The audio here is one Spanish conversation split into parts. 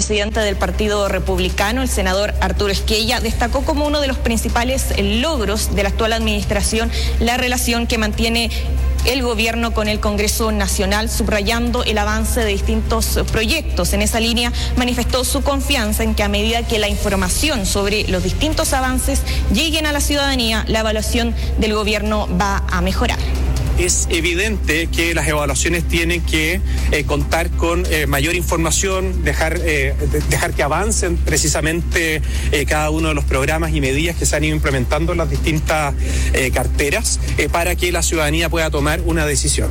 presidente del Partido Republicano, el senador Arturo Esquella, destacó como uno de los principales logros de la actual administración la relación que mantiene el gobierno con el Congreso Nacional, subrayando el avance de distintos proyectos. En esa línea manifestó su confianza en que a medida que la información sobre los distintos avances lleguen a la ciudadanía, la evaluación del gobierno va a mejorar. Es evidente que las evaluaciones tienen que contar con mayor información, dejar que avancen precisamente cada uno de los programas y medidas que se han ido implementando en las distintas carteras para que la ciudadanía pueda tomar una decisión.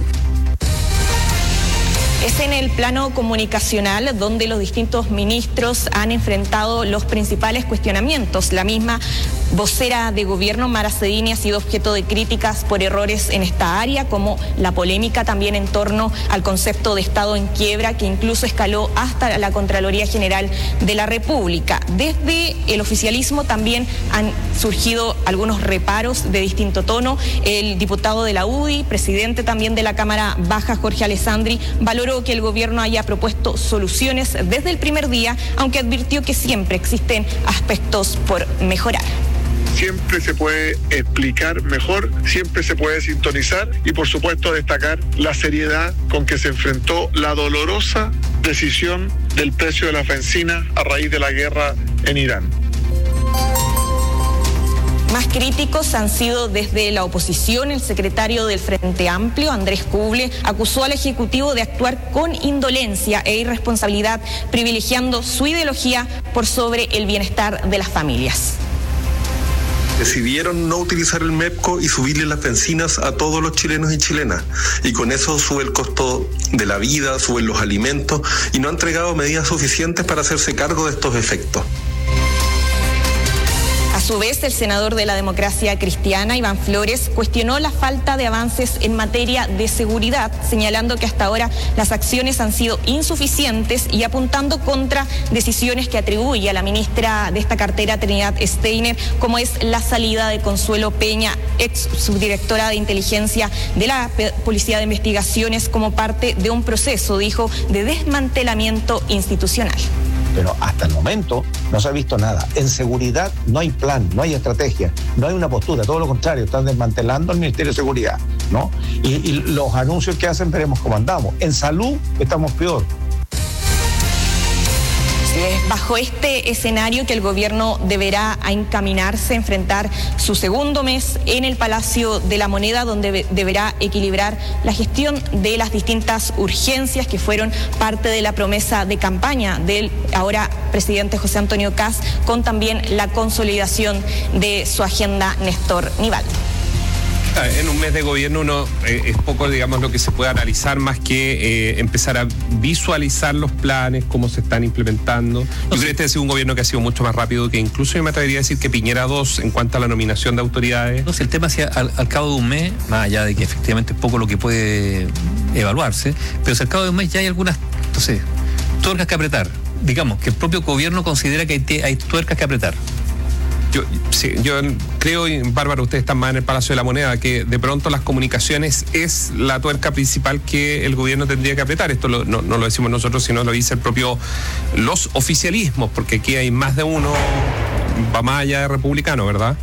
Es en el plano comunicacional donde los distintos ministros han enfrentado los principales cuestionamientos. La misma vocera de gobierno, Mara Cedini, ha sido objeto de críticas por errores en esta área, como la polémica también en torno al concepto de Estado en quiebra, que incluso escaló hasta la Contraloría General de la República. Desde el oficialismo también han surgido algunos reparos de distinto tono. El diputado de la UDI, presidente también de la Cámara Baja, Jorge Alessandri, valoró que el gobierno haya propuesto soluciones desde el primer día, aunque advirtió que siempre existen aspectos por mejorar. Siempre se puede explicar mejor, siempre se puede sintonizar y por supuesto destacar la seriedad con que se enfrentó la dolorosa decisión del precio de la bencina a raíz de la guerra en Irán. Más críticos han sido desde la oposición. El secretario del Frente Amplio, Andrés Kuble, acusó al Ejecutivo de actuar con indolencia e irresponsabilidad, privilegiando su ideología por sobre el bienestar de las familias. Decidieron no utilizar el MEPCO y subirle las bencinas a todos los chilenos y chilenas. Y con eso sube el costo de la vida, suben los alimentos y no han entregado medidas suficientes para hacerse cargo de estos efectos. A su vez, el senador de la Democracia Cristiana, Iván Flores, cuestionó la falta de avances en materia de seguridad, señalando que hasta ahora las acciones han sido insuficientes y apuntando contra decisiones que atribuye a la ministra de esta cartera, Trinidad Steiner, como es la salida de Consuelo Peña, ex subdirectora de inteligencia de la Policía de Investigaciones, como parte de un proceso, dijo, de desmantelamiento institucional. Pero hasta el momento no se ha visto nada. En seguridad no hay plan, no hay estrategia, no hay una postura, todo lo contrario, están desmantelando el Ministerio de Seguridad, ¿no? Y los anuncios que hacen veremos cómo andamos. En salud estamos peor. Bajo este escenario que el gobierno deberá encaminarse a enfrentar su segundo mes en el Palacio de la Moneda, donde deberá equilibrar la gestión de las distintas urgencias que fueron parte de la promesa de campaña del ahora presidente José Antonio Kast, con también la consolidación de su agenda Néstor Nivaldo. En un mes de gobierno es poco, digamos, lo que se puede analizar más que empezar a visualizar los planes, cómo se están implementando. Yo creo que este ha sido un gobierno que ha sido mucho más rápido que incluso yo me atrevería a decir que Piñera 2 en cuanto a la nominación de autoridades. Entonces el tema es al cabo de un mes, más allá de que efectivamente es poco lo que puede evaluarse, pero si al cabo de un mes ya hay algunas, entonces, tuercas que apretar. Digamos que el propio gobierno considera que hay tuercas que apretar. Yo creo, y Bárbara, ustedes están más en el Palacio de la Moneda, que de pronto las comunicaciones es la tuerca principal que el gobierno tendría que apretar. Esto no lo decimos nosotros, sino lo dice los oficialismos, porque aquí hay más de uno, va más allá de republicano, ¿verdad?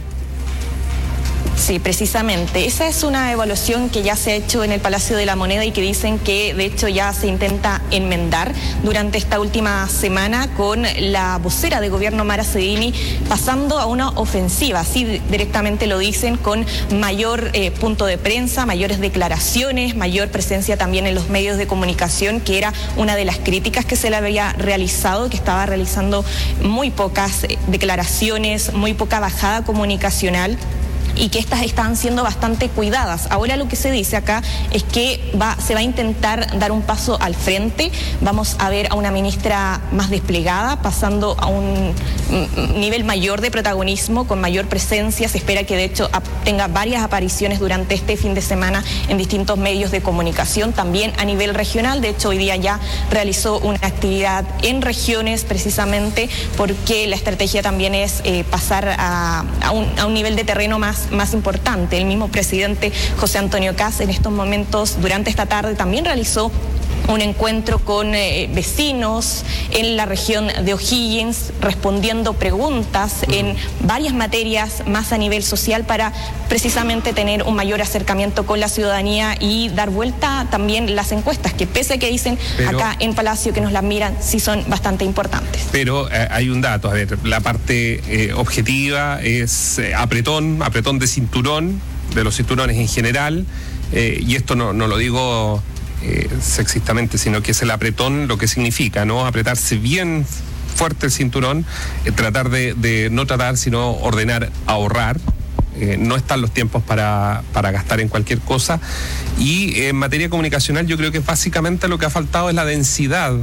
Sí, precisamente. Esa es una evaluación que ya se ha hecho en el Palacio de la Moneda y que dicen que de hecho ya se intenta enmendar durante esta última semana con la vocera de gobierno, Mara Cedini, pasando a una ofensiva, así directamente lo dicen, con mayor punto de prensa, mayores declaraciones, mayor presencia también en los medios de comunicación, que era una de las críticas que se le había realizado, que estaba realizando muy pocas declaraciones, muy poca bajada comunicacional, y que estas están siendo bastante cuidadas. Ahora lo que se dice acá es que se va a intentar dar un paso al frente. Vamos a ver a una ministra más desplegada, pasando a un nivel mayor de protagonismo, con mayor presencia. Se espera que de hecho tenga varias apariciones durante este fin de semana en distintos medios de comunicación, también a nivel regional. De hecho, hoy día ya realizó una actividad en regiones, precisamente porque la estrategia también es pasar a un nivel de terreno más importante. El mismo presidente José Antonio Kast en estos momentos, durante esta tarde, también realizó un encuentro con vecinos en la región de O'Higgins, respondiendo preguntas en varias materias más a nivel social para precisamente tener un mayor acercamiento con la ciudadanía y dar vuelta también las encuestas, que pese a que dicen acá en Palacio que nos las miran, sí son bastante importantes. Pero hay un dato, a ver, la parte objetiva es apretón de cinturón, de los cinturones en general, y esto no lo digo sexistamente, sino que es el apretón lo que significa, ¿no? Apretarse bien fuerte el cinturón, tratar de no tratar, sino ordenar, ahorrar. No están los tiempos para gastar en cualquier cosa. Y en materia comunicacional yo creo que básicamente lo que ha faltado es la densidad.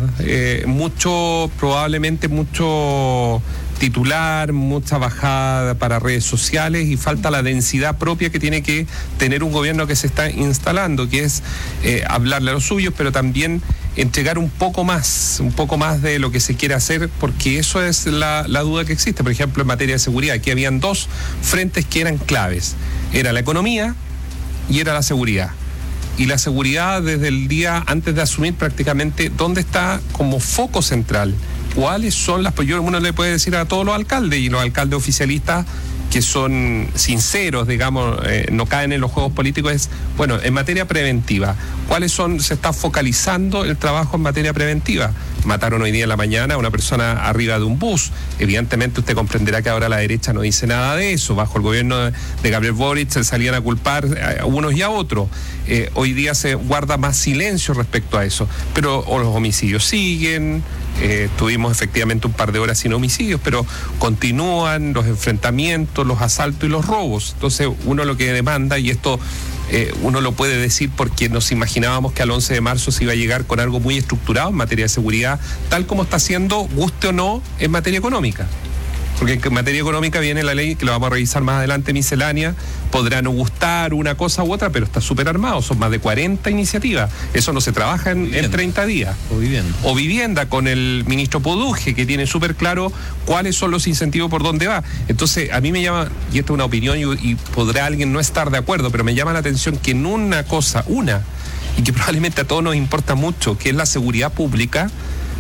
Probablemente mucho titular, mucha bajada para redes sociales, y falta la densidad propia que tiene que tener un gobierno que se está instalando, que es hablarle a los suyos, pero también entregar un poco más de lo que se quiere hacer, porque eso es la duda que existe. Por ejemplo, en materia de seguridad, aquí habían dos frentes que eran claves: era la economía y era la seguridad. Y la seguridad, desde el día antes de asumir prácticamente, ¿dónde está como foco central? ¿Cuáles son las...? Pues uno le puede decir a todos los alcaldes, y los alcaldes oficialistas que son sinceros, digamos, no caen en los juegos políticos, es, bueno, en materia preventiva, ¿cuáles son? Se está focalizando el trabajo en materia preventiva. Mataron hoy día en la mañana a una persona arriba de un bus. Evidentemente usted comprenderá que ahora la derecha no dice nada de eso. Bajo el gobierno de Gabriel Boric se salían a culpar a unos y a otros. Hoy día se guarda más silencio respecto a eso. Pero los homicidios siguen. Tuvimos efectivamente un par de horas sin homicidios, pero continúan los enfrentamientos, los asaltos y los robos. Entonces uno lo que demanda, y esto uno lo puede decir porque nos imaginábamos que al 11 de marzo se iba a llegar con algo muy estructurado en materia de seguridad, tal como está haciendo, guste o no, en materia económica. Porque en materia económica viene la ley, que lo vamos a revisar más adelante, miscelánea, podrá no gustar una cosa u otra, pero está súper armado, son más de 40 iniciativas. Eso no se trabaja en 30 días. O vivienda, con el ministro Poduje, que tiene súper claro cuáles son los incentivos, por dónde va. Entonces, a mí me llama, y esto es una opinión, y podrá alguien no estar de acuerdo, pero me llama la atención que en una cosa, y que probablemente a todos nos importa mucho, que es la seguridad pública,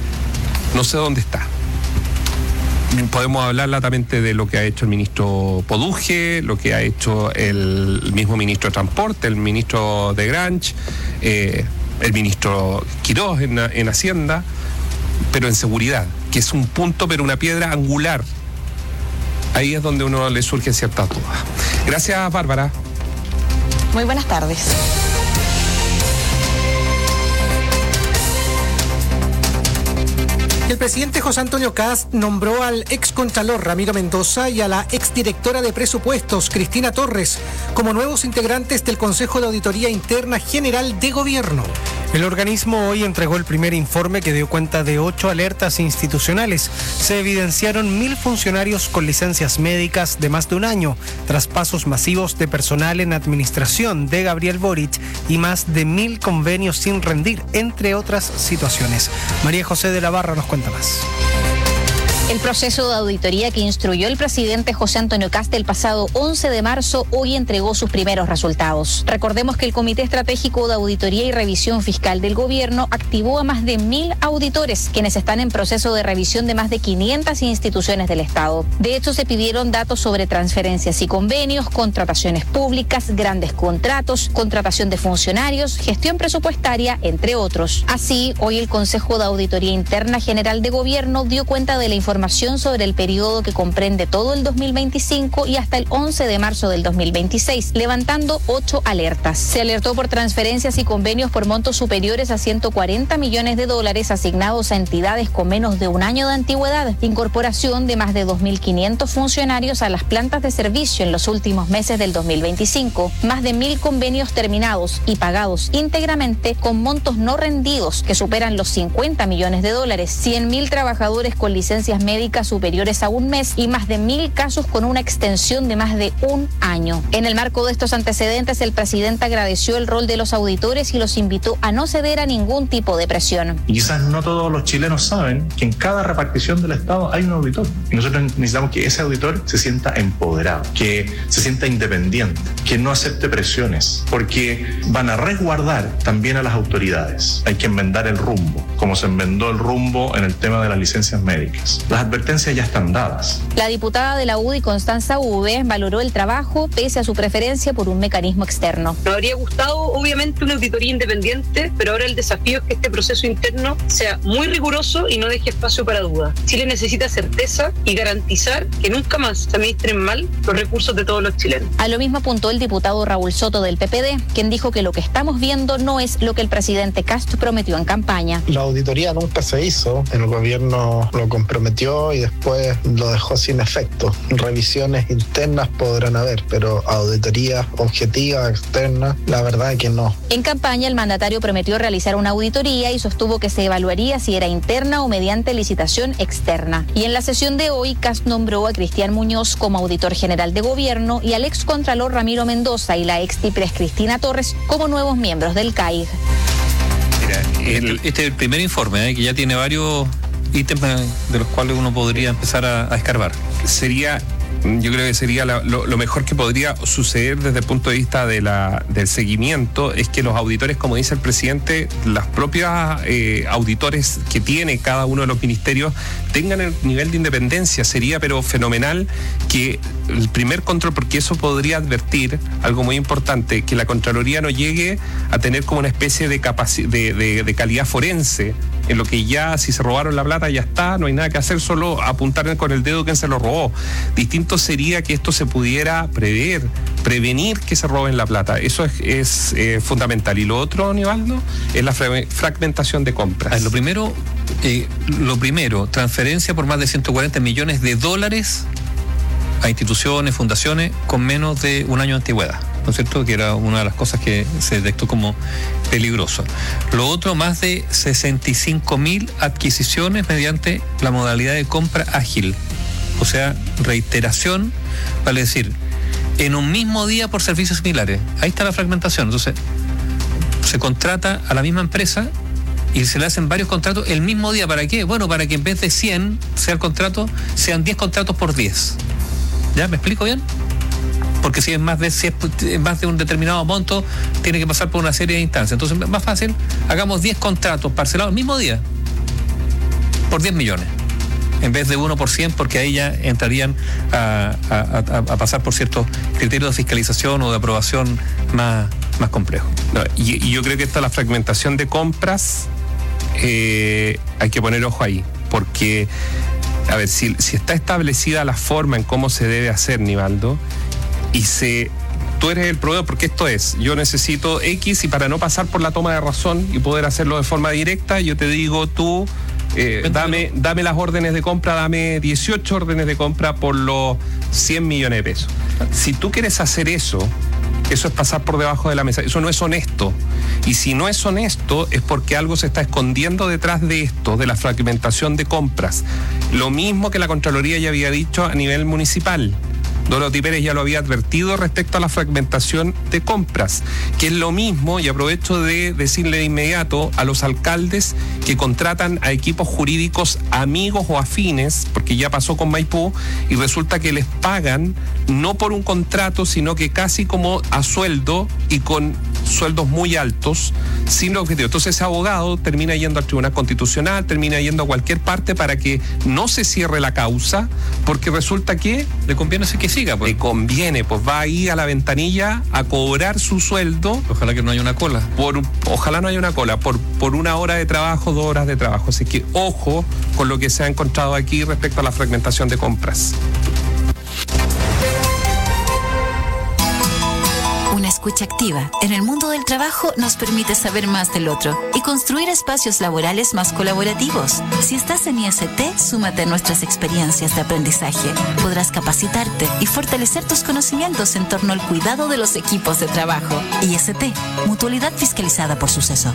no sé dónde está. Podemos hablar latamente de lo que ha hecho el ministro Poduje, lo que ha hecho el mismo ministro de Transporte, el ministro de Granch, el ministro Quirós en Hacienda, pero en seguridad, que es un punto, pero una piedra angular. Ahí es donde uno le surge ciertas dudas. Gracias, Bárbara. Muy buenas tardes. El presidente José Antonio Kast nombró al excontralor Ramiro Mendoza y a la exdirectora de presupuestos Cristina Torres como nuevos integrantes del Consejo de Auditoría Interna General de Gobierno. El organismo hoy entregó el primer informe que dio cuenta de 8 alertas institucionales. Se evidenciaron 1.000 funcionarios con licencias médicas de más de un año, traspasos masivos de personal en administración de Gabriel Boric y más de 1.000 convenios sin rendir, entre otras situaciones. María José de la Barra nos cuenta más. El proceso de auditoría que instruyó el presidente José Antonio Kast el pasado 11 de marzo hoy entregó sus primeros resultados. Recordemos que el Comité Estratégico de Auditoría y Revisión Fiscal del Gobierno activó a más de 1.000 auditores, quienes están en proceso de revisión de más de 500 instituciones del Estado. De hecho, se pidieron datos sobre transferencias y convenios, contrataciones públicas, grandes contratos, contratación de funcionarios, gestión presupuestaria, entre otros. Así, hoy el Consejo de Auditoría Interna General de Gobierno dio cuenta de la información sobre el periodo que comprende todo el 2025 y hasta el 11 de marzo del 2026, levantando 8 alertas. Se alertó por transferencias y convenios por montos superiores a $140 millones asignados a entidades con menos de un año de antigüedad, incorporación de más de 2.500 funcionarios a las plantas de servicio en los últimos meses del 2025, más de 1.000 convenios terminados y pagados íntegramente con montos no rendidos que superan los $50 millones, 100.000 trabajadores con licencias médicas superiores a un mes y más de 1.000 casos con una extensión de más de un año. En el marco de estos antecedentes, el presidente agradeció el rol de los auditores y los invitó a no ceder a ningún tipo de presión. Y quizás no todos los chilenos saben que en cada repartición del Estado hay un auditor. Y nosotros necesitamos que ese auditor se sienta empoderado, que se sienta independiente, que no acepte presiones, porque van a resguardar también a las autoridades. Hay que enmendar el rumbo, como se enmendó el rumbo en el tema de las licencias médicas. Las advertencias ya están dadas. La diputada de la UDI, Constanza Uve, valoró el trabajo pese a su preferencia por un mecanismo externo. Nos habría gustado, obviamente, una auditoría independiente, pero ahora el desafío es que este proceso interno sea muy riguroso y no deje espacio para dudas. Chile necesita certeza y garantizar que nunca más se administren mal los recursos de todos los chilenos. A lo mismo apuntó el diputado Raúl Soto del PPD, quien dijo que lo que estamos viendo no es lo que el presidente Kast prometió en campaña. La auditoría nunca se hizo, el gobierno lo comprometió y después lo dejó sin efecto. Revisiones internas podrán haber, pero auditorías objetivas, externas, la verdad es que no. En campaña, el mandatario prometió realizar una auditoría y sostuvo que se evaluaría si era interna o mediante licitación externa. Y en la sesión de hoy, Kast nombró a Cristian Muñoz como auditor general de gobierno y al excontralor Ramiro Mendoza y la extipres Cristina Torres como nuevos miembros del CAIG. Mira, este es el primer informe, que ya tiene varios ítems de los cuales uno podría empezar a escarbar. Yo creo que sería lo mejor que podría suceder desde el punto de vista del seguimiento, es que los auditores, como dice el presidente, las propias auditores que tiene cada uno de los ministerios tengan el nivel de independencia. Sería pero fenomenal que el primer control, porque eso podría advertir algo muy importante, que la Contraloría no llegue a tener como una especie de calidad forense, en lo que ya si se robaron la plata ya está, no hay nada que hacer, solo apuntar con el dedo quién se lo robó. Distinto sería que esto se pudiera prevenir que se roben la plata. Eso es fundamental. Y lo otro, Nivaldo, es la fragmentación de compras. Lo primero, transferencia por más de 140 millones de dólares a instituciones, fundaciones con menos de un año de antigüedad, ¿no es cierto? Que era una de las cosas que se detectó como peligroso. Lo otro, más de 65.000 adquisiciones mediante la modalidad de compra ágil, o sea, reiteración, vale decir, en un mismo día por servicios similares. Ahí está la fragmentación. Entonces, se contrata a la misma empresa y se le hacen varios contratos el mismo día. ¿Para qué? Bueno, para que en vez de 100 sea el contrato, sean 10 contratos por 10. ¿Ya? ¿Me explico bien? Porque si es más de un determinado monto, tiene que pasar por una serie de instancias. Entonces, más fácil, hagamos 10 contratos parcelados el mismo día por 10 millones. En vez de 1 por 100, porque ahí ya entrarían a pasar por ciertos criterios de fiscalización o de aprobación más complejos. No, y yo creo que la fragmentación de compras, hay que poner ojo ahí, porque, a ver, si está establecida la forma en cómo se debe hacer, Nivaldo, y tú eres el proveedor, porque esto es, yo necesito X y para no pasar por la toma de razón y poder hacerlo de forma directa, yo te digo, tú dame las órdenes de compra, dame 18 órdenes de compra por los 100 millones de pesos. Si tú quieres hacer eso es pasar por debajo de la mesa, eso no es honesto. Y si no es honesto es porque algo se está escondiendo detrás de esto, de la fragmentación de compras. Lo mismo que la Contraloría ya había dicho a nivel municipal. Dorothy Pérez ya lo había advertido respecto a la fragmentación de compras, que es lo mismo, y aprovecho de decirle de inmediato a los alcaldes que contratan a equipos jurídicos amigos o afines, porque ya pasó con Maipú, y resulta que les pagan no por un contrato, sino que casi como a sueldo y con sueldos muy altos, sin objetivo. Entonces ese abogado termina yendo al Tribunal Constitucional, termina yendo a cualquier parte para que no se cierre la causa, porque resulta que le conviene que siga, pues. Le conviene, pues va ahí a la ventanilla a cobrar su sueldo. Ojalá que no haya una cola. Ojalá no haya una cola, por 1 hora de trabajo, 2 horas de trabajo. Así que ojo con lo que se ha encontrado aquí respecto a la fragmentación de compras. Una escucha activa en el mundo del trabajo nos permite saber más del otro y construir espacios laborales más colaborativos. Si estás en IST, súmate a nuestras experiencias de aprendizaje. Podrás capacitarte y fortalecer tus conocimientos en torno al cuidado de los equipos de trabajo. IST, mutualidad fiscalizada por Suceso.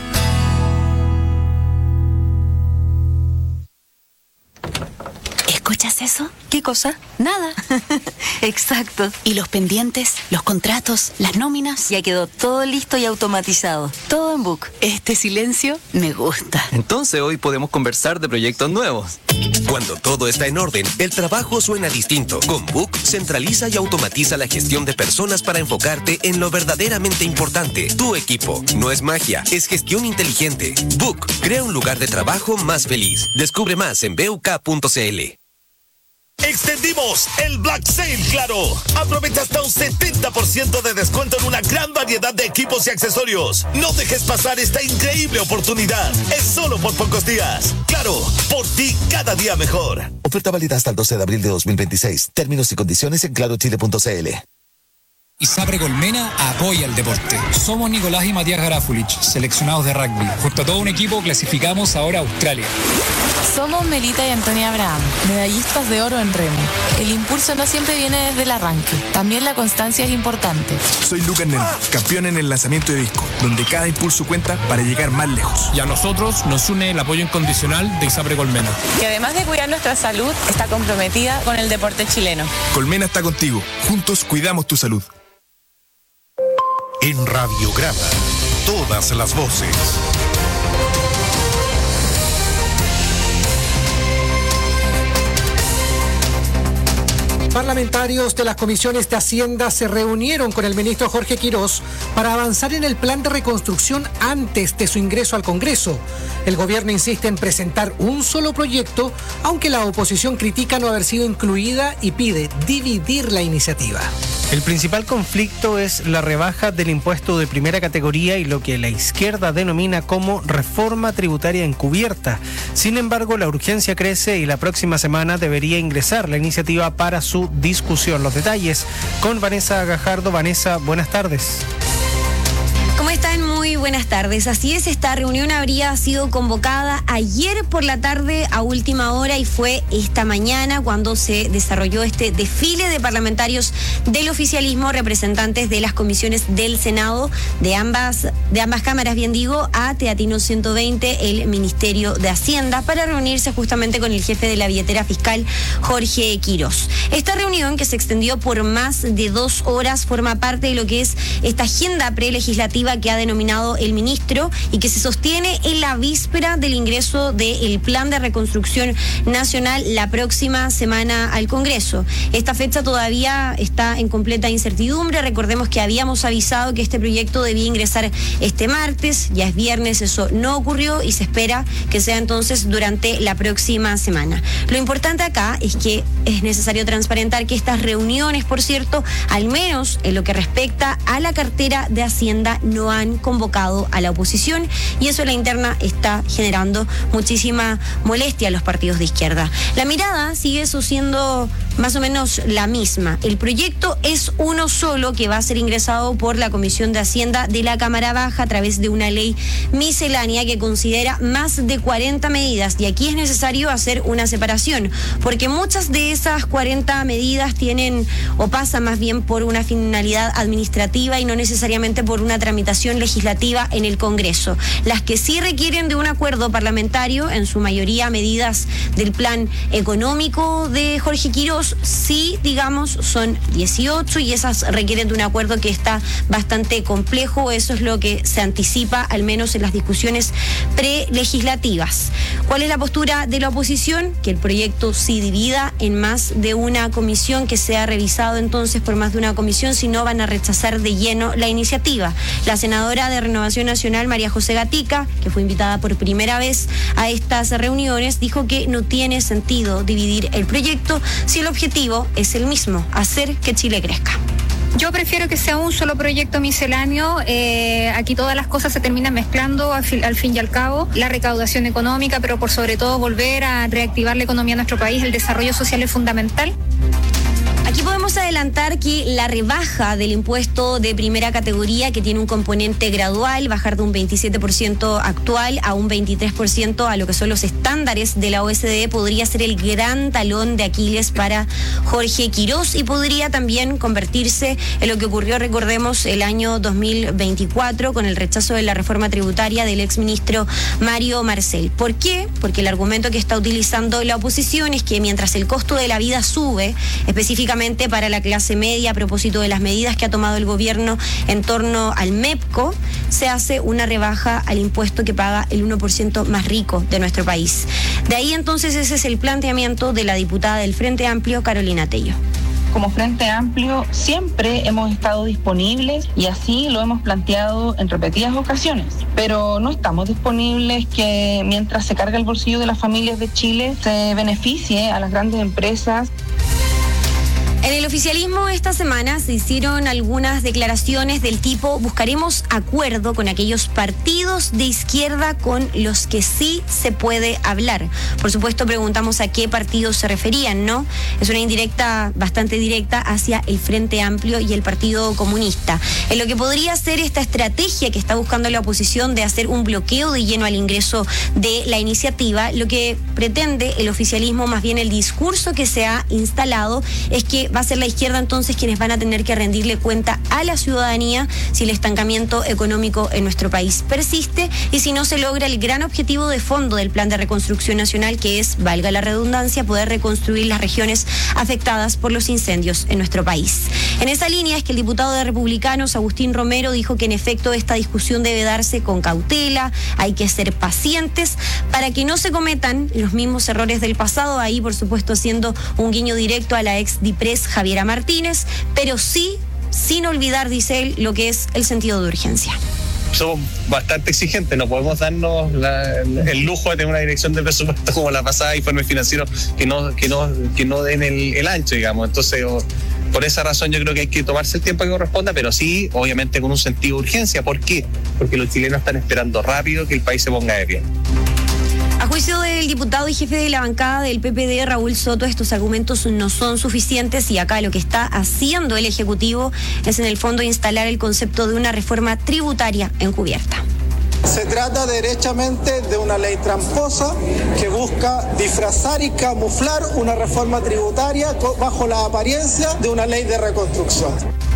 ¿Escuchas eso? ¿Qué cosa? Nada. Exacto. ¿Y los pendientes, los contratos, las nóminas? Ya quedó todo listo y automatizado. Todo en Book. Este silencio me gusta. Entonces hoy podemos conversar de proyectos nuevos. Cuando todo está en orden, el trabajo suena distinto. Con Book centraliza y automatiza la gestión de personas para enfocarte en lo verdaderamente importante. Tu equipo. No es magia, es gestión inteligente. Book crea un lugar de trabajo más feliz. Descubre más en BUK.cl. Extendimos el Black Sale Claro. Aprovecha hasta un 70% de descuento en una gran variedad de equipos y accesorios. No dejes pasar esta increíble oportunidad. Es solo por pocos días. Claro, por ti cada día mejor. Oferta válida hasta el 12 de abril de 2026. Términos y condiciones en clarochile.cl. ISAPRE Colmena apoya el deporte. Somos Nicolás y Matías Garafulich, seleccionados de rugby. Junto a todo un equipo clasificamos ahora a Australia. Somos Melita y Antonia Abraham, medallistas de oro en remo. El impulso no siempre viene desde el arranque. También la constancia es importante. Soy Lucas Nen, campeón en el lanzamiento de disco, donde cada impulso cuenta para llegar más lejos. Y a nosotros nos une el apoyo incondicional de ISAPRE Colmena, que además de cuidar nuestra salud, está comprometida con el deporte chileno. Colmena está contigo. Juntos cuidamos tu salud. En Radiograma, todas las voces. Parlamentarios de las comisiones de Hacienda se reunieron con el ministro Jorge Quirós para avanzar en el plan de reconstrucción antes de su ingreso al Congreso. El gobierno insiste en presentar un solo proyecto, aunque la oposición critica no haber sido incluida y pide dividir la iniciativa. El principal conflicto es la rebaja del impuesto de primera categoría y lo que la izquierda denomina como reforma tributaria encubierta. Sin embargo, la urgencia crece y la próxima semana debería ingresar la iniciativa para su discusión. Los detalles con Vanessa Gajardo. Vanessa, buenas tardes. ¿Cómo están? Muy buenas tardes. Así es, esta reunión habría sido convocada ayer por la tarde a última hora y fue esta mañana cuando se desarrolló este desfile de parlamentarios del oficialismo, representantes de las comisiones del Senado, de ambas cámaras, bien digo, a Teatino 120, el Ministerio de Hacienda, para reunirse justamente con el jefe de la billetera fiscal, Jorge Quirós. Esta reunión, que se extendió por más de 2 horas, forma parte de lo que es esta agenda prelegislativa que ha denominado el ministro y que se sostiene en la víspera del ingreso del Plan de Reconstrucción Nacional la próxima semana al Congreso. Esta fecha todavía está en completa incertidumbre. Recordemos que habíamos avisado que este proyecto debía ingresar este martes, ya es viernes, eso no ocurrió y se espera que sea entonces durante la próxima semana. Lo importante acá es que es necesario transparentar que estas reuniones, por cierto, al menos en lo que respecta a la cartera de Hacienda, no han convocado a la oposición y eso en la interna está generando muchísima molestia a los partidos de izquierda. La mirada sigue siendo más o menos la misma. El proyecto es uno solo que va a ser ingresado por la Comisión de Hacienda de la Cámara Baja a través de una ley miscelánea que considera más de 40 medidas y aquí es necesario hacer una separación porque muchas de esas 40 medidas tienen o pasan más bien por una finalidad administrativa y no necesariamente por una tramitación legislativa en el Congreso. Las que sí requieren de un acuerdo parlamentario, en su mayoría medidas del plan económico de Jorge Quirós, sí, digamos, son 18 y esas requieren de un acuerdo que está bastante complejo. Eso es lo que se anticipa, al menos en las discusiones prelegislativas. ¿Cuál es la postura de la oposición? Que el proyecto sí divida en más de una comisión, que sea revisado entonces por más de una comisión, si no van a rechazar de lleno la iniciativa. La senadora de Renovación Nacional, María José Gatica, que fue invitada por primera vez a estas reuniones, dijo que no tiene sentido dividir el proyecto si el objetivo es el mismo, hacer que Chile crezca. Yo prefiero que sea un solo proyecto misceláneo. Aquí todas las cosas se terminan mezclando al fin y al cabo. La recaudación económica, pero por sobre todo volver a reactivar la economía de nuestro país. El desarrollo social es fundamental. Aquí podemos Podemos adelantar que la rebaja del impuesto de primera categoría, que tiene un componente gradual, bajar de un 27% actual a un 23% a lo que son los estándares de la OSDE, podría ser el gran talón de Aquiles para Jorge Quirós y podría también convertirse en lo que ocurrió, recordemos, el año 2024 con el rechazo de la reforma tributaria del exministro Mario Marcel. ¿Por qué? Porque el argumento que está utilizando la oposición es que mientras el costo de la vida sube, específicamente para la clase media, a propósito de las medidas que ha tomado el gobierno en torno al MEPCO, se hace una rebaja al impuesto que paga el 1% más rico de nuestro país. De ahí entonces ese es el planteamiento de la diputada del Frente Amplio, Carolina Tello. Como Frente Amplio siempre hemos estado disponibles y así lo hemos planteado en repetidas ocasiones, pero no estamos disponibles que mientras se carga el bolsillo de las familias de Chile se beneficie a las grandes empresas. En el oficialismo esta semana se hicieron algunas declaraciones del tipo: buscaremos acuerdo con aquellos partidos de izquierda con los que sí se puede hablar. Por supuesto, preguntamos a qué partidos se referían, ¿no? Es una indirecta, bastante directa, hacia el Frente Amplio y el Partido Comunista. En lo que podría ser esta estrategia que está buscando la oposición de hacer un bloqueo de lleno al ingreso de la iniciativa, lo que pretende el oficialismo, más bien el discurso que se ha instalado, es que va a ser la izquierda entonces quienes van a tener que rendirle cuenta a la ciudadanía si el estancamiento económico en nuestro país persiste y si no se logra el gran objetivo de fondo del Plan de Reconstrucción Nacional, que es, valga la redundancia, poder reconstruir las regiones afectadas por los incendios en nuestro país. En esa línea es que el diputado de Republicanos, Agustín Romero, dijo que en efecto esta discusión debe darse con cautela, hay que ser pacientes para que no se cometan los mismos errores del pasado, ahí por supuesto haciendo un guiño directo a la ex DIPRES Javiera Martínez, pero sí, sin olvidar, dice él, lo que es el sentido de urgencia. Somos bastante exigentes, no podemos darnos el lujo de tener una dirección de presupuesto como la pasada, informes financieros que no den el ancho, digamos. Entonces, por esa razón yo creo que hay que tomarse el tiempo que corresponda, pero sí, obviamente con un sentido de urgencia. ¿Por qué? Porque los chilenos están esperando rápido que el país se ponga de pie. A juicio del diputado y jefe de la bancada del PPD, Raúl Soto, estos argumentos no son suficientes y acá lo que está haciendo el Ejecutivo es en el fondo instalar el concepto de una reforma tributaria encubierta. Se trata derechamente de una ley tramposa que busca disfrazar y camuflar una reforma tributaria bajo la apariencia de una ley de reconstrucción.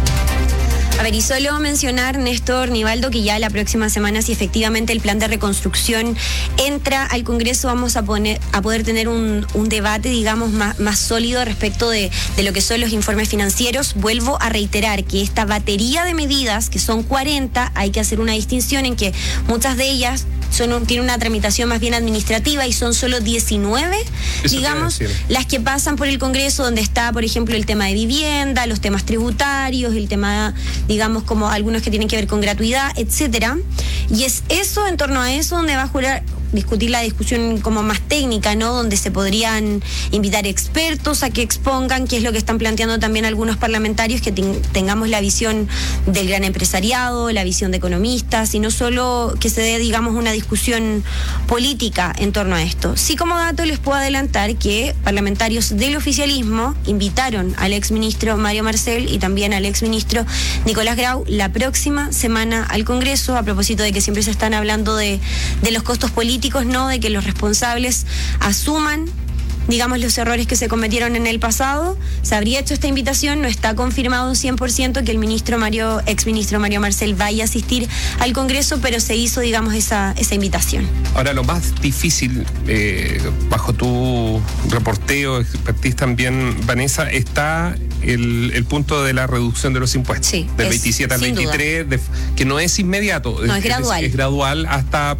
A ver, y solo mencionar, Néstor Nivaldo, que ya la próxima semana, si efectivamente el plan de reconstrucción entra al Congreso, vamos a poder tener un debate, digamos, más sólido respecto de lo que son los informes financieros. Vuelvo a reiterar que esta batería de medidas, que son 40, hay que hacer una distinción en que muchas de ellas tienen una tramitación más bien administrativa y son solo 19, digamos, las que pasan por el Congreso, donde está, por ejemplo, el tema de vivienda, los temas tributarios, el tema, digamos, como algunos que tienen que ver con gratuidad, etcétera. Y es eso, en torno a eso, donde va a discutir la discusión como más técnica, ¿no? Donde se podrían invitar expertos a que expongan qué es lo que están planteando también algunos parlamentarios, que tengamos la visión del gran empresariado, la visión de economistas, y no solo que se dé, digamos, una discusión política en torno a esto. Sí, como dato les puedo adelantar que parlamentarios del oficialismo invitaron al exministro Mario Marcel y también al exministro Nicolás Grau la próxima semana al Congreso, a propósito de que siempre se están hablando de los costos políticos, ¿no? De que los responsables asuman, digamos, los errores que se cometieron en el pasado. Se habría hecho esta invitación, no está confirmado 100% que el exministro Mario Marcel vaya a asistir al Congreso, pero se hizo, digamos, esa invitación. Ahora, lo más difícil, bajo tu reporteo, expertise también, Vanessa, está el punto de la reducción de los impuestos. Sí, del 27 al 23, que no es inmediato. No, es gradual. Es gradual hasta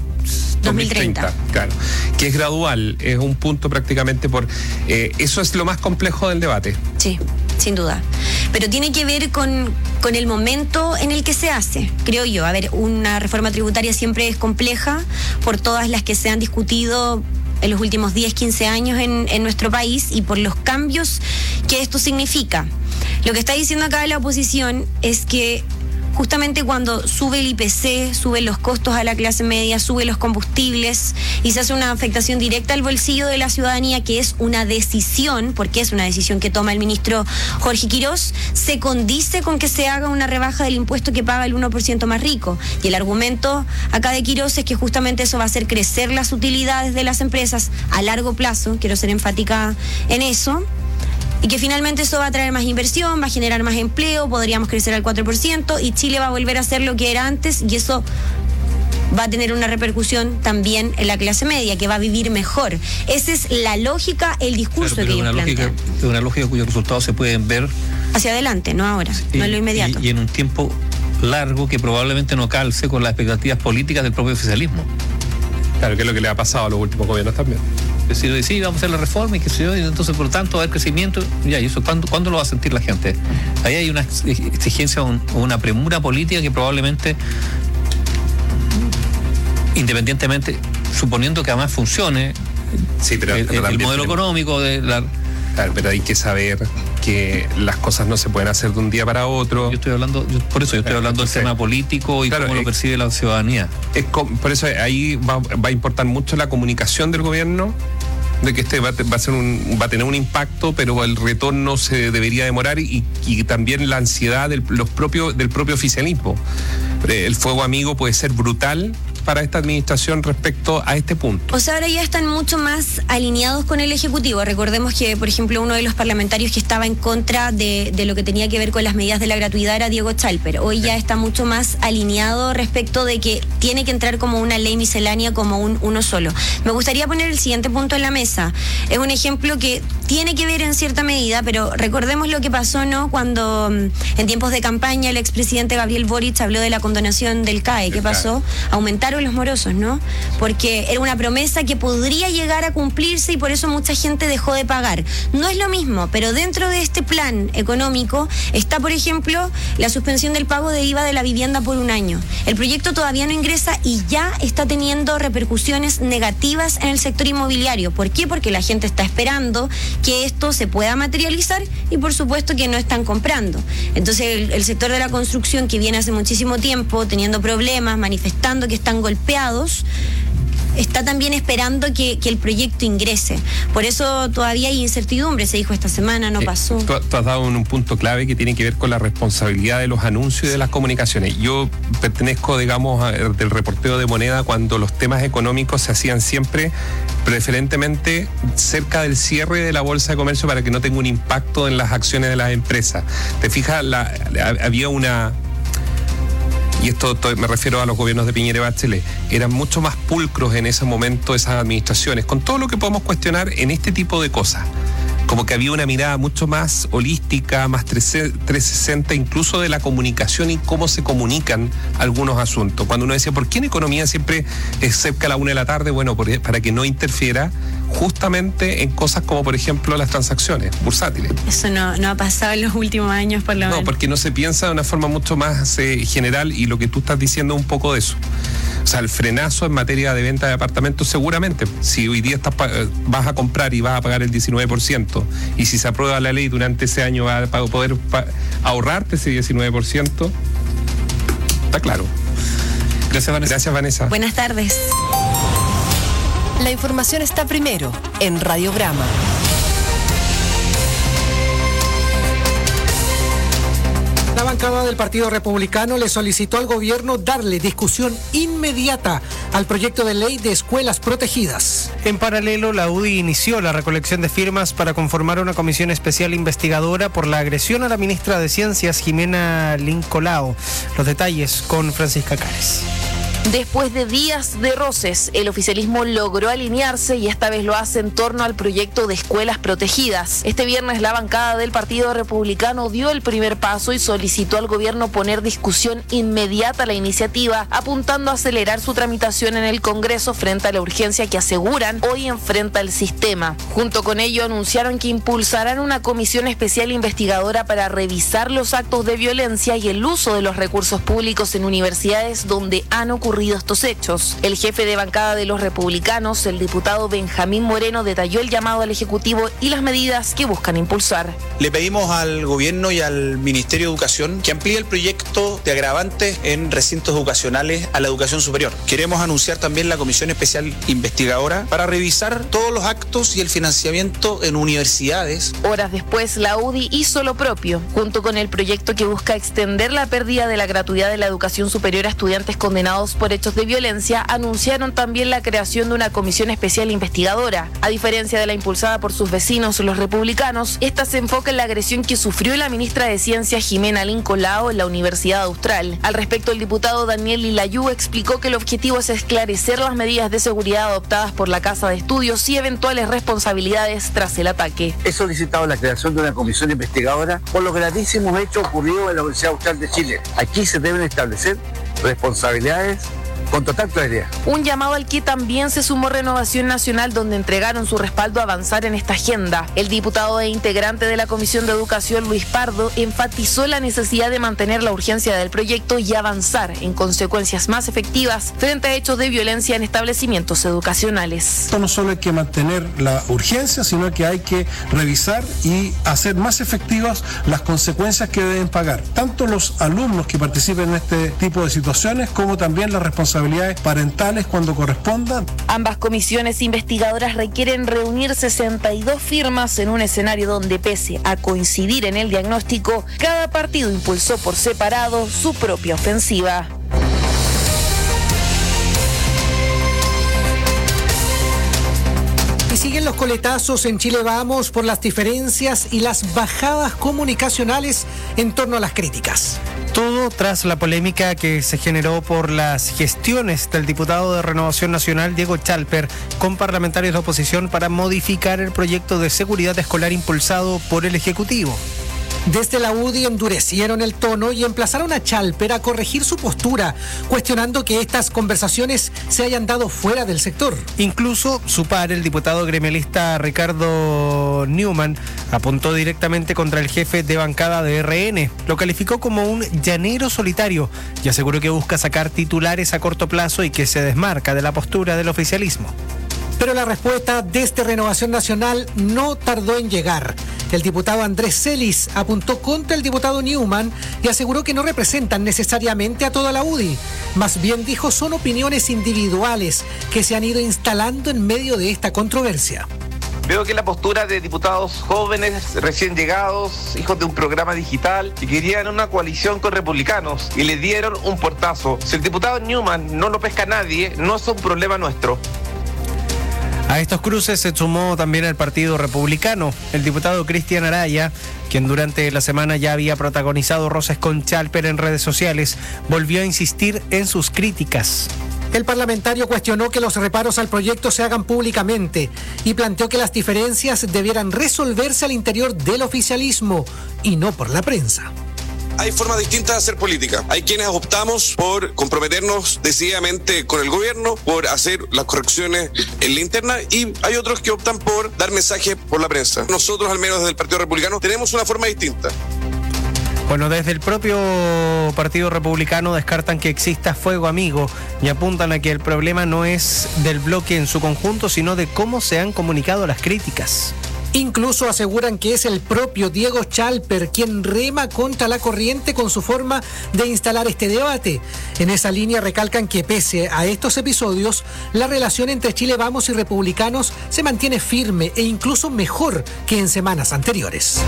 2030, claro, que es gradual, es un punto prácticamente eso es lo más complejo del debate. Sí, sin duda. Pero tiene que ver con el momento en el que se hace, creo yo. A ver, una reforma tributaria siempre es compleja por todas las que se han discutido en los últimos 10, 15 años en nuestro país y por los cambios que esto significa. Lo que está diciendo acá la oposición es que justamente cuando sube el IPC, suben los costos a la clase media, suben los combustibles y se hace una afectación directa al bolsillo de la ciudadanía, que es una decisión, porque es una decisión que toma el ministro Jorge Quirós, se condice con que se haga una rebaja del impuesto que paga el 1% más rico. Y el argumento acá de Quirós es que justamente eso va a hacer crecer las utilidades de las empresas a largo plazo, quiero ser enfática en eso, y que finalmente eso va a traer más inversión, va a generar más empleo, podríamos crecer al 4% y Chile va a volver a ser lo que era antes, y eso va a tener una repercusión también en la clase media, que va a vivir mejor. Esa es la lógica, el discurso que ellos plantean. Una lógica cuyos resultados se pueden ver hacia adelante, no ahora, no en lo inmediato. Y en un tiempo largo que probablemente no calce con las expectativas políticas del propio oficialismo. Claro, que es lo que le ha pasado a los últimos gobiernos también. Es decir, sí, vamos a hacer la reforma y que se y entonces por lo tanto va a haber crecimiento. Ya, ¿y eso cuándo lo va a sentir la gente? Ahí hay una exigencia o una premura política que probablemente, independientemente, suponiendo que además funcione pero el modelo económico de la... Claro, pero hay que saber que las cosas no se pueden hacer de un día para otro. Yo estoy hablando del tema político y cómo lo percibe la ciudadanía. Por eso ahí va a importar mucho la comunicación del gobierno, de que va a tener un impacto, pero el retorno se debería demorar y también la ansiedad del propio oficialismo. El fuego amigo puede ser brutal para esta administración respecto a este punto. O sea, ahora ya están mucho más alineados con el Ejecutivo. Recordemos que, por ejemplo, uno de los parlamentarios que estaba en contra de lo que tenía que ver con las medidas de la gratuidad era Diego Chalper. Hoy ya está mucho más alineado respecto de que tiene que entrar como una ley miscelánea, como uno solo. Me gustaría poner el siguiente punto en la mesa. Es un ejemplo que tiene que ver en cierta medida, pero recordemos lo que pasó, ¿no? Cuando en tiempos de campaña el expresidente Gabriel Boric habló de la condonación del CAE. ¿Qué pasó? Aumentaron los morosos, ¿no? Porque era una promesa que podría llegar a cumplirse y por eso mucha gente dejó de pagar. No es lo mismo, pero dentro de este plan económico está, por ejemplo, la suspensión del pago de IVA de la vivienda por un año. El proyecto todavía no ingresa y ya está teniendo repercusiones negativas en el sector inmobiliario. ¿Por qué? Porque la gente está esperando que esto se pueda materializar y por supuesto que no están comprando. Entonces el sector de la construcción, que viene hace muchísimo tiempo teniendo problemas, manifestando que están golpeados, está también esperando que el proyecto ingrese. Por eso todavía hay incertidumbre, se dijo esta semana, no pasó. Tú has dado en un punto clave que tiene que ver con la responsabilidad de los anuncios y de las comunicaciones. Yo pertenezco, digamos, del reporteo de Moneda cuando los temas económicos se hacían siempre preferentemente cerca del cierre de la bolsa de comercio para que no tenga un impacto en las acciones de las empresas. Te fijas, había una... Y esto me refiero a los gobiernos de Piñera y Bachelet, eran mucho más pulcros en ese momento esas administraciones, con todo lo que podemos cuestionar en este tipo de cosas. Como que había una mirada mucho más holística, más 360, incluso de la comunicación y cómo se comunican algunos asuntos. Cuando uno decía, ¿por qué en economía siempre es cerca a la 1 de la tarde? Bueno, para que no interfiera justamente en cosas como, por ejemplo, las transacciones bursátiles. Eso no ha pasado en los últimos años, por lo menos. No, porque no se piensa de una forma mucho más general, y lo que tú estás diciendo es un poco de eso. O sea, el frenazo en materia de venta de apartamentos, seguramente, si hoy día vas a comprar y vas a pagar el 19%, y si se aprueba la ley durante ese año vas a poder ahorrarte ese 19%, está claro. Gracias, Vanessa. Gracias, Vanessa. Buenas tardes. La información está primero en Radiograma. La bancada del Partido Republicano le solicitó al gobierno darle discusión inmediata al proyecto de ley de escuelas protegidas. En paralelo, la UDI inició la recolección de firmas para conformar una comisión especial investigadora por la agresión a la ministra de Ciencias, Jimena Lincolao. Los detalles con Francisca Cares. Después de días de roces, el oficialismo logró alinearse y esta vez lo hace en torno al proyecto de escuelas protegidas. Este viernes la bancada del Partido Republicano dio el primer paso y solicitó al gobierno poner discusión inmediata a la iniciativa, apuntando a acelerar su tramitación en el Congreso frente a la urgencia que aseguran hoy enfrenta el sistema. Junto con ello anunciaron que impulsarán una comisión especial investigadora para revisar los actos de violencia y el uso de los recursos públicos en universidades donde han ocurrido ocurrido estos hechos. El jefe de bancada de los republicanos, el diputado Benjamín Moreno, detalló el llamado al Ejecutivo y las medidas que buscan impulsar. Le pedimos al gobierno y al Ministerio de Educación que amplíe el proyecto de agravantes en recintos educacionales a la educación superior. Queremos anunciar también la Comisión Especial Investigadora para revisar todos los actos y el financiamiento en universidades. Horas después, la UDI hizo lo propio, junto con el proyecto que busca extender la pérdida de la gratuidad de la educación superior a estudiantes condenados por hechos de violencia. Anunciaron también la creación de una comisión especial investigadora. A diferencia de la impulsada por sus vecinos, los republicanos, esta se enfoca en la agresión que sufrió la ministra de Ciencia Jimena Lincolao en la Universidad Austral. Al respecto, el diputado Daniel Lilayú explicó que el objetivo es esclarecer las medidas de seguridad adoptadas por la Casa de Estudios y eventuales responsabilidades tras el ataque. He solicitado la creación de una comisión investigadora por los gravísimos hechos ocurridos en la Universidad Austral de Chile. Aquí se deben establecer responsabilidades con total claridad. Un llamado al que también se sumó Renovación Nacional, donde entregaron su respaldo a avanzar en esta agenda. El diputado e integrante de la Comisión de Educación, Luis Pardo, enfatizó la necesidad de mantener la urgencia del proyecto y avanzar en consecuencias más efectivas frente a hechos de violencia en establecimientos educacionales. No solo hay que mantener la urgencia, sino que hay que revisar y hacer más efectivas las consecuencias que deben pagar tanto los alumnos que participen en este tipo de situaciones como también las responsabilidades parentales cuando corresponda. Ambas comisiones investigadoras requieren reunir 62 firmas en un escenario donde, pese a coincidir en el diagnóstico, cada partido impulsó por separado su propia ofensiva. Y siguen los coletazos en Chile Vamos por las diferencias y las bajadas comunicacionales en torno a las críticas. Todo tras la polémica que se generó por las gestiones del diputado de Renovación Nacional, Diego Chalper, con parlamentarios de oposición para modificar el proyecto de seguridad escolar impulsado por el Ejecutivo. Desde la UDI endurecieron el tono y emplazaron a Chalper a corregir su postura, cuestionando que estas conversaciones se hayan dado fuera del sector. Incluso su par, el diputado gremialista Ricardo Newman, apuntó directamente contra el jefe de bancada de RN. Lo calificó como un llanero solitario y aseguró que busca sacar titulares a corto plazo y que se desmarca de la postura del oficialismo. Pero la respuesta desde Renovación Nacional no tardó en llegar. El diputado Andrés Celis apuntó contra el diputado Newman y aseguró que no representan necesariamente a toda la UDI. Más bien, dijo, son opiniones individuales que se han ido instalando en medio de esta controversia. Veo que la postura de diputados jóvenes, recién llegados, hijos de un programa digital, que querían una coalición con republicanos y le dieron un portazo. Si el diputado Newman no lo pesca nadie, no es un problema nuestro. A estos cruces se sumó también el Partido Republicano. El diputado Cristian Araya, quien durante la semana ya había protagonizado roces con Chalper en redes sociales, volvió a insistir en sus críticas. El parlamentario cuestionó que los reparos al proyecto se hagan públicamente y planteó que las diferencias debieran resolverse al interior del oficialismo y no por la prensa. Hay formas distintas de hacer política. Hay quienes optamos por comprometernos decididamente con el gobierno, por hacer las correcciones en la interna, y hay otros que optan por dar mensajes por la prensa. Nosotros, al menos desde el Partido Republicano, tenemos una forma distinta. Bueno, desde el propio Partido Republicano descartan que exista fuego amigo y apuntan a que el problema no es del bloque en su conjunto, sino de cómo se han comunicado las críticas. Incluso aseguran que es el propio Diego Chalper quien rema contra la corriente con su forma de instalar este debate. En esa línea recalcan que pese a estos episodios, la relación entre Chile Vamos y republicanos se mantiene firme e incluso mejor que en semanas anteriores.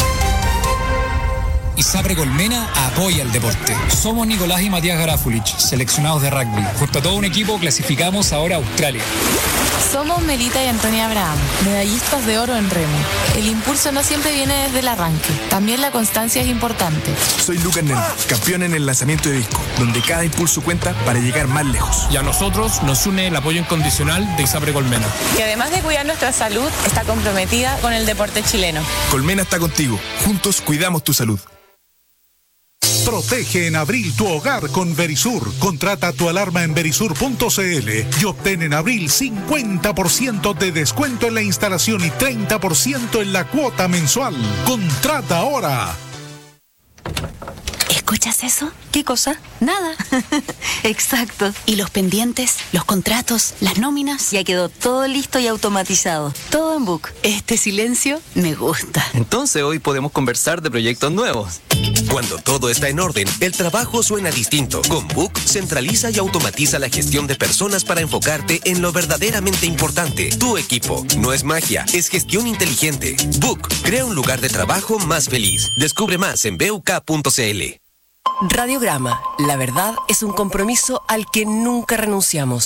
ISAPRE Colmena apoya el deporte. Somos Nicolás y Matías Garafulich, seleccionados de rugby. Junto a todo un equipo clasificamos ahora a Australia. Somos Melita y Antonia Abraham, medallistas de oro en remo. El impulso no siempre viene desde el arranque, también la constancia es importante. Soy Lucas Nen, campeón en el lanzamiento de disco, donde cada impulso cuenta para llegar más lejos. Y a nosotros nos une el apoyo incondicional de ISAPRE Colmena, que además de cuidar nuestra salud, está comprometida con el deporte chileno. Colmena está contigo, juntos cuidamos tu salud. Protege en abril tu hogar con Verisur. Contrata tu alarma en verisur.cl y obtén en abril 50% de descuento en la instalación y 30% en la cuota mensual. Contrata ahora. ¿Escuchas eso? ¿Qué cosa? Nada. Exacto. ¿Y los pendientes, los contratos, las nóminas? Ya quedó todo listo y automatizado. Todo en Book. Este silencio me gusta. Entonces hoy podemos conversar de proyectos nuevos. Cuando todo está en orden, el trabajo suena distinto. Con Book centraliza y automatiza la gestión de personas para enfocarte en lo verdaderamente importante. Tu equipo. No es magia, es gestión inteligente. Book crea un lugar de trabajo más feliz. Descubre más en BUK.cl. Radiograma. La verdad es un compromiso al que nunca renunciamos.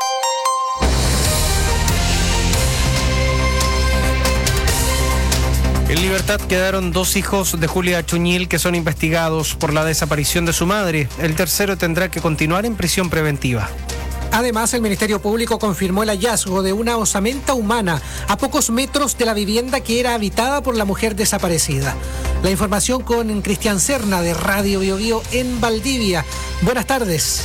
En libertad quedaron 2 hijos de Julia Chuñil que son investigados por la desaparición de su madre. El tercero tendrá que continuar en prisión preventiva. Además, el Ministerio Público confirmó el hallazgo de una osamenta humana a pocos metros de la vivienda que era habitada por la mujer desaparecida. La información con Cristian Serna de Radio Bio Bio en Valdivia. Buenas tardes.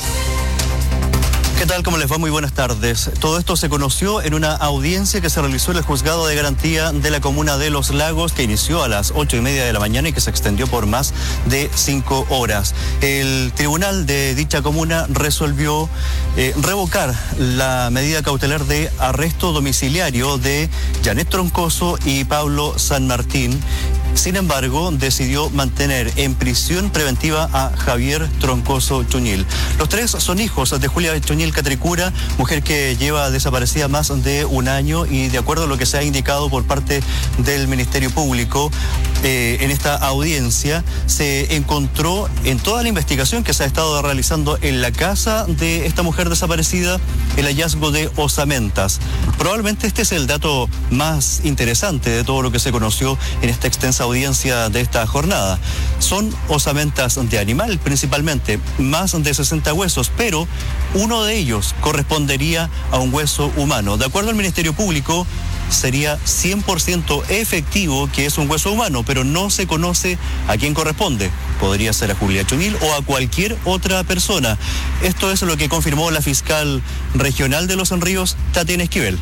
¿Qué tal? ¿Cómo les va? Muy buenas tardes. Todo esto se conoció en una audiencia que se realizó en el Juzgado de Garantía de la Comuna de Los Lagos, que inició a las 8:30 de la mañana y que se extendió por más de 5 horas. El tribunal de dicha comuna resolvió revocar la medida cautelar de arresto domiciliario de Janet Troncoso y Pablo San Martín. Sin embargo, decidió mantener en prisión preventiva a Javier Troncoso Chuñil. Los 3 son hijos de Julia Chuñil Catricura, mujer que lleva desaparecida más de 1 año, y de acuerdo a lo que se ha indicado por parte del Ministerio Público, en esta audiencia se encontró en toda la investigación que se ha estado realizando en la casa de esta mujer desaparecida el hallazgo de osamentas. Probablemente este es el dato más interesante de todo lo que se conoció en esta extensa audiencia de esta jornada. Son osamentas de animal principalmente, más de 60 huesos, pero uno de ellos correspondería a un hueso humano. De acuerdo al Ministerio Público, sería 100% efectivo que es un hueso humano, pero no se conoce a quién corresponde. Podría ser a Julia Chuñil o a cualquier otra persona. Esto es lo que confirmó la fiscal regional de Los Ríos, Tatiana Esquivel.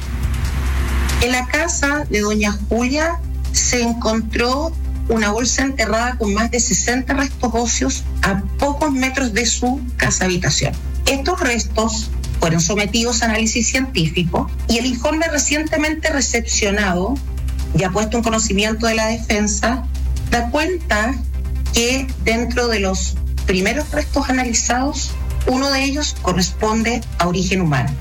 En la casa de doña Julia se encontró una bolsa enterrada con más de 60 restos óseos a pocos metros de su casa habitación. Estos restos fueron sometidos a análisis científico y el informe recientemente recepcionado, ya puesto en conocimiento de la defensa, da cuenta que dentro de los primeros restos analizados, uno de ellos corresponde a origen humano.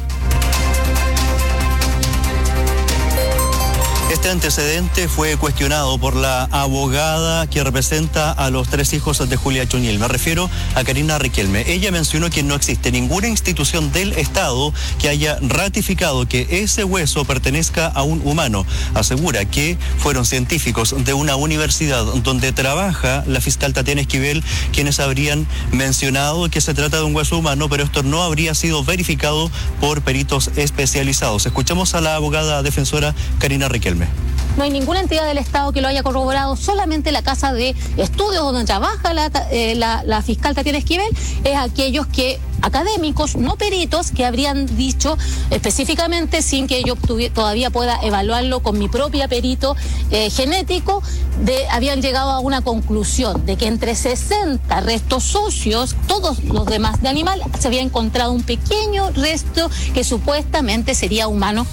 Este antecedente fue cuestionado por la abogada que representa a los 3 hijos de Julia Chuñil. Me refiero a Karina Riquelme. Ella mencionó que no existe ninguna institución del Estado que haya ratificado que ese hueso pertenezca a un humano. Asegura que fueron científicos de una universidad donde trabaja la fiscal Tatiana Esquivel quienes habrían mencionado que se trata de un hueso humano, pero esto no habría sido verificado por peritos especializados. Escuchamos a la abogada defensora Karina Riquelme. No hay ninguna entidad del Estado que lo haya corroborado, solamente la casa de estudios donde trabaja la fiscal Tatiana Esquivel, es aquellos que académicos, no peritos, que habrían dicho específicamente, sin que yo todavía pueda evaluarlo con mi propia perito genético, habían llegado a una conclusión de que entre 60 restos óseos, todos los demás de animal, se había encontrado un pequeño resto que supuestamente sería humano.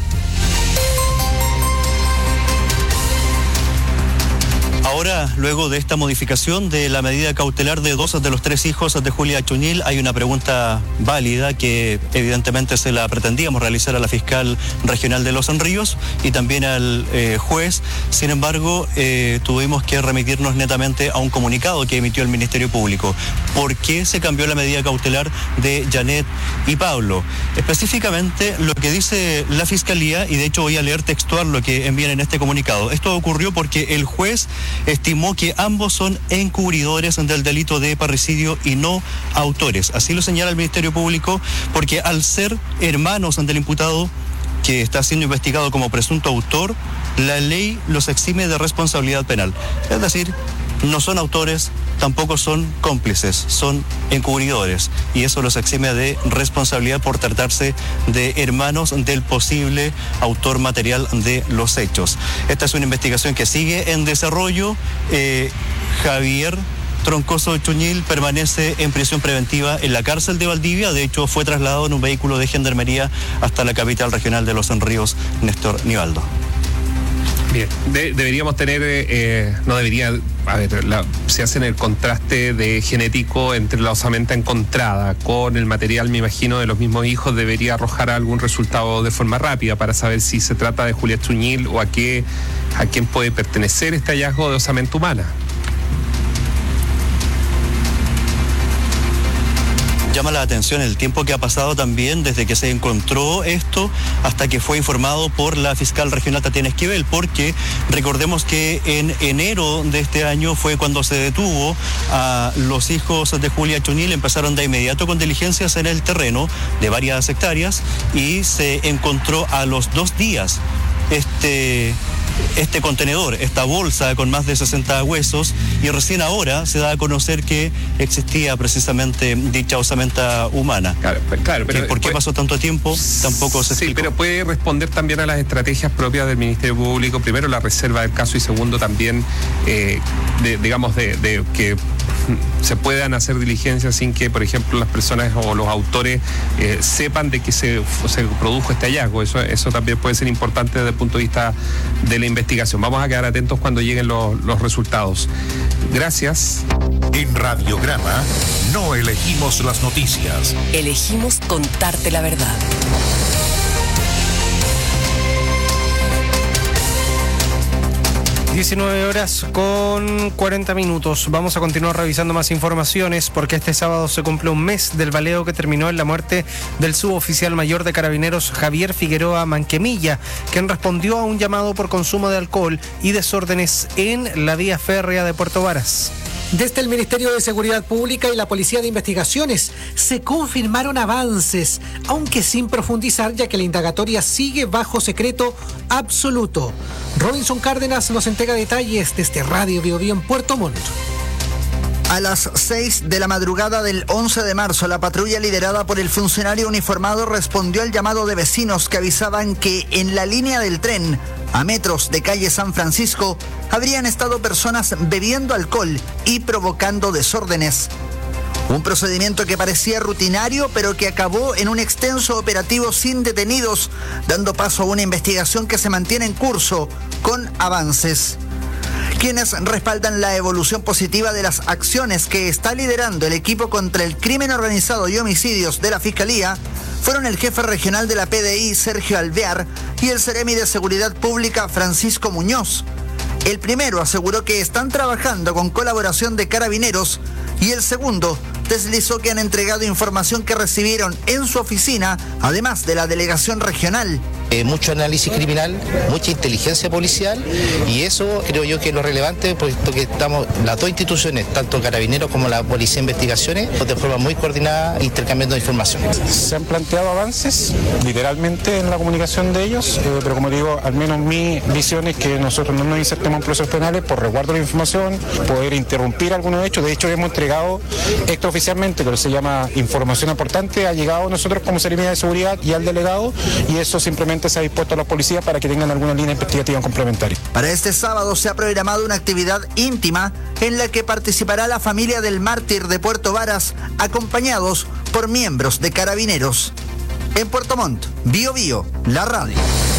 Ahora, luego de esta modificación de la medida cautelar de 2 de los 3 hijos de Julia Chuñil, hay una pregunta válida que evidentemente se la pretendíamos realizar a la fiscal regional de Los Ríos y también al juez. Sin embargo, tuvimos que remitirnos netamente a un comunicado que emitió el Ministerio Público. ¿Por qué se cambió la medida cautelar de Janet y Pablo? Específicamente lo que dice la Fiscalía, y de hecho voy a leer textual lo que envían en este comunicado. Esto ocurrió porque el juez estimó que ambos son encubridores del delito de parricidio y no autores. Así lo señala el Ministerio Público, porque al ser hermanos del imputado que está siendo investigado como presunto autor, la ley los exime de responsabilidad penal. Es decir, no son autores, tampoco son cómplices, son encubridores, y eso los exime de responsabilidad por tratarse de hermanos del posible autor material de los hechos. Esta es una investigación que sigue en desarrollo. Javier Troncoso Chuñil permanece en prisión preventiva en la cárcel de Valdivia. De hecho, fue trasladado en un vehículo de gendarmería hasta la capital regional de Los Ríos, Néstor Nivaldo. Bien, deberíamos tener, se hace el contraste de genético entre la osamenta encontrada con el material, me imagino, de los mismos hijos, debería arrojar algún resultado de forma rápida para saber si se trata de Juliet Chuñil o a quién puede pertenecer este hallazgo de osamenta humana. Llama la atención el tiempo que ha pasado también desde que se encontró esto hasta que fue informado por la fiscal regional Tatiana Esquivel, porque recordemos que en enero de este año fue cuando se detuvo a los hijos de Julia Chuñil. Empezaron de inmediato con diligencias en el terreno de varias hectáreas y se encontró a los 2 días este contenedor, esta bolsa con más de 60 huesos, y recién ahora se da a conocer que existía precisamente dicha osamenta humana. Claro, pero ¿por qué pasó tanto tiempo? Tampoco se explicó. Sí, pero puede responder también a las estrategias propias del Ministerio Público. Primero, la reserva del caso, y segundo, también, de que se puedan hacer diligencias sin que, por ejemplo, las personas o los autores sepan de que se produjo este hallazgo. Eso también puede ser importante desde el punto de vista de la investigación. Vamos a quedar atentos cuando lleguen los resultados. Gracias. En Radiograma no elegimos las noticias. Elegimos contarte la verdad. 19 horas con 40 minutos. Vamos a continuar revisando más informaciones porque este sábado se cumple un mes del baleo que terminó en la muerte del suboficial mayor de Carabineros Javier Figueroa Manquemilla, quien respondió a un llamado por consumo de alcohol y desórdenes en la vía férrea de Puerto Varas. Desde el Ministerio de Seguridad Pública y la Policía de Investigaciones se confirmaron avances, aunque sin profundizar, ya que la indagatoria sigue bajo secreto absoluto. Robinson Cárdenas nos entrega detalles desde Radio Biobío en Puerto Montt. A las 6 de la madrugada del 11 de marzo, la patrulla liderada por el funcionario uniformado respondió al llamado de vecinos que avisaban que en la línea del tren, a metros de calle San Francisco, habrían estado personas bebiendo alcohol y provocando desórdenes. Un procedimiento que parecía rutinario, pero que acabó en un extenso operativo sin detenidos, dando paso a una investigación que se mantiene en curso con avances. Quienes respaldan la evolución positiva de las acciones que está liderando el equipo contra el crimen organizado y homicidios de la Fiscalía fueron el jefe regional de la PDI, Sergio Alvear, y el seremi de Seguridad Pública, Francisco Muñoz. El primero aseguró que están trabajando con colaboración de Carabineros y el segundo deslizó que han entregado información que recibieron en su oficina, además de la delegación regional. Mucho análisis criminal, mucha inteligencia policial, y eso creo yo que es lo relevante, porque estamos las dos instituciones, tanto Carabineros como la Policía de Investigaciones, de forma muy coordinada intercambiando información. Se han planteado avances literalmente en la comunicación de ellos, pero como digo, al menos mi visión es que nosotros no nos insertemos en procesos penales por resguardo de la información, poder interrumpir algunos hechos. De hecho, hemos entregado extraoficialmente, pero se llama información aportante, ha llegado a nosotros como seremi de seguridad y al delegado, y eso simplemente se ha dispuesto a los policías para que tengan alguna línea investigativa complementaria. Para este sábado se ha programado una actividad íntima en la que participará la familia del mártir de Puerto Varas, acompañados por miembros de Carabineros. En Puerto Montt, Bio Bio, la radio.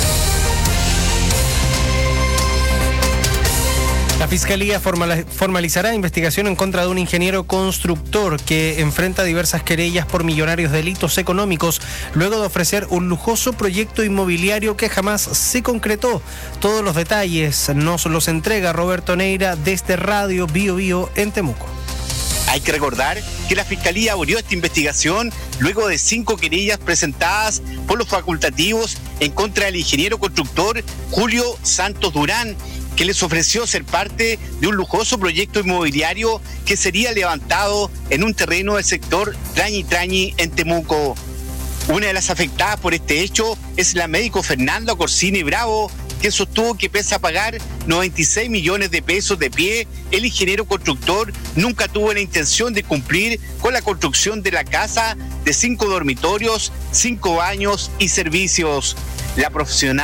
La Fiscalía formalizará investigación en contra de un ingeniero constructor que enfrenta diversas querellas por millonarios delitos económicos luego de ofrecer un lujoso proyecto inmobiliario que jamás se concretó. Todos los detalles nos los entrega Roberto Neira desde Radio Bio Bio en Temuco. Hay que recordar que la Fiscalía abrió esta investigación luego de 5 querellas presentadas por los facultativos en contra del ingeniero constructor Julio Santos Durán, que les ofreció ser parte de un lujoso proyecto inmobiliario que sería levantado en un terreno del sector Trañi Trañi en Temuco. Una de las afectadas por este hecho es la médico Fernanda Corsini Bravo, que sostuvo que pese a pagar 96 millones de pesos de pie, el ingeniero constructor nunca tuvo la intención de cumplir con la construcción de la casa de 5 dormitorios, 5 baños y servicios. La profesional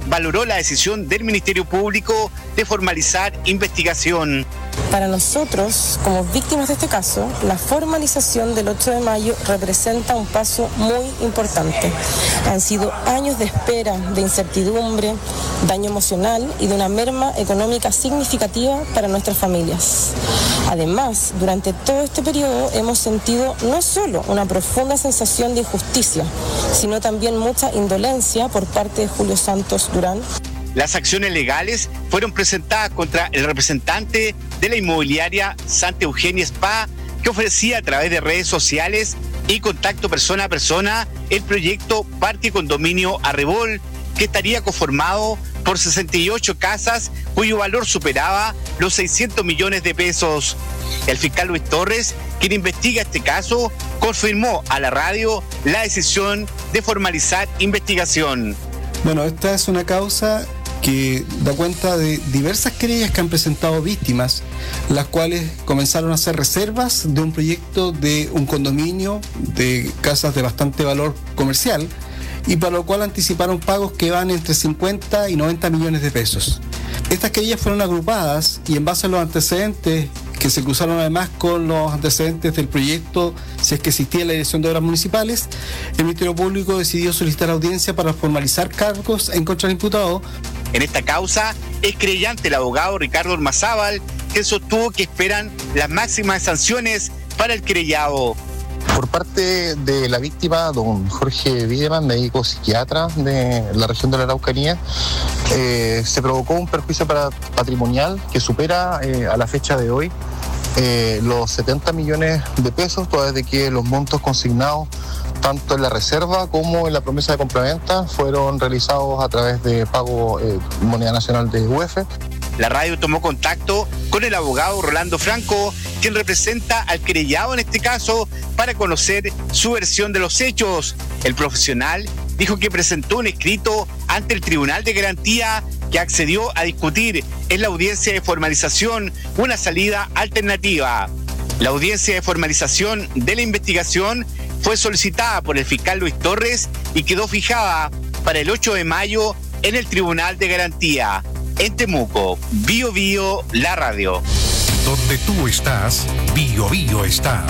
valoró la decisión del Ministerio Público de formalizar investigación. Para nosotros, como víctimas de este caso, la formalización del 8 de mayo representa un paso muy importante. Han sido años de espera, de incertidumbre, daño emocional y de una merma económica significativa para nuestras familias. Además, durante todo este periodo hemos sentido no solo una profunda sensación de injusticia, sino también mucha indolencia por parte de Julio Santos Durán. Las acciones legales fueron presentadas contra el representante de la inmobiliaria Santa Eugenia Spa, que ofrecía a través de redes sociales y contacto persona a persona el proyecto Parque Condominio Arrebol, que estaría conformado por 68 casas cuyo valor superaba los 600 millones de pesos. El fiscal Luis Torres, quien investiga este caso, confirmó a la radio la decisión de formalizar investigación. Bueno, esta es una causa que da cuenta de diversas querellas que han presentado víctimas, las cuales comenzaron a hacer reservas de un proyecto de un condominio de casas de bastante valor comercial y para lo cual anticiparon pagos que van entre 50 y 90 millones de pesos. Estas querellas fueron agrupadas y en base a los antecedentes que se cruzaron además con los antecedentes del proyecto, si es que existía la Dirección de Obras Municipales, el Ministerio Público decidió solicitar audiencia para formalizar cargos en contra del imputado. En esta causa es creyente el abogado Ricardo Ormazábal, que sostuvo que esperan las máximas sanciones para el querellado. Por parte de la víctima, don Jorge Wiedemann, médico psiquiatra de la región de la Araucanía, se provocó un perjuicio patrimonial que supera a la fecha de hoy los 70 millones de pesos, toda vez de que los montos consignados tanto en la reserva como en la promesa de compraventa fueron realizados a través de pago moneda nacional de UF. La radio tomó contacto con el abogado Rolando Franco, quien representa al querellado en este caso, para conocer su versión de los hechos. El profesional dijo que presentó un escrito ante el Tribunal de Garantía que accedió a discutir en la audiencia de formalización una salida alternativa. La audiencia de formalización de la investigación fue solicitada por el fiscal Luis Torres y quedó fijada para el 8 de mayo en el Tribunal de Garantía. En Temuco, Bio Bio, la radio. Donde tú estás, Bio Bio está.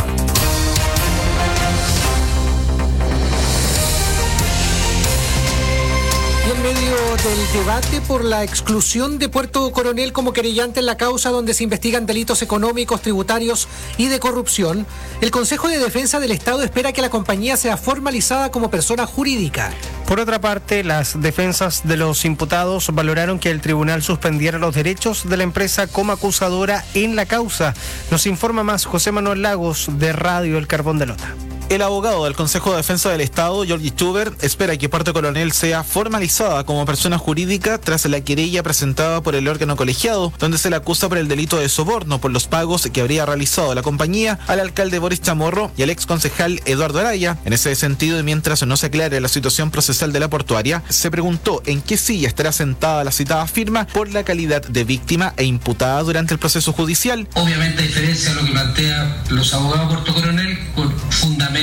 Y en medio del debate por la exclusión de Puerto Coronel como querellante en la causa donde se investigan delitos económicos, tributarios y de corrupción, el Consejo de Defensa del Estado espera que la compañía sea formalizada como persona jurídica. Por otra parte, las defensas de los imputados valoraron que el tribunal suspendiera los derechos de la empresa como acusadora en la causa. Nos informa más José Manuel Lagos de Radio El Carbón de Lota. El abogado del Consejo de Defensa del Estado, Jorge Schubert, espera que Puerto Coronel sea formalizada como persona jurídica tras la querella presentada por el órgano colegiado, donde se le acusa por el delito de soborno por los pagos que habría realizado la compañía al alcalde Boris Chamorro y al exconcejal Eduardo Araya. En ese sentido, y mientras no se aclare la situación procesal de la portuaria, se preguntó en qué silla estará sentada la citada firma por la calidad de víctima e imputada durante el proceso judicial. Obviamente, a diferencia de lo que plantean los abogados de Puerto Coronel, con fundamento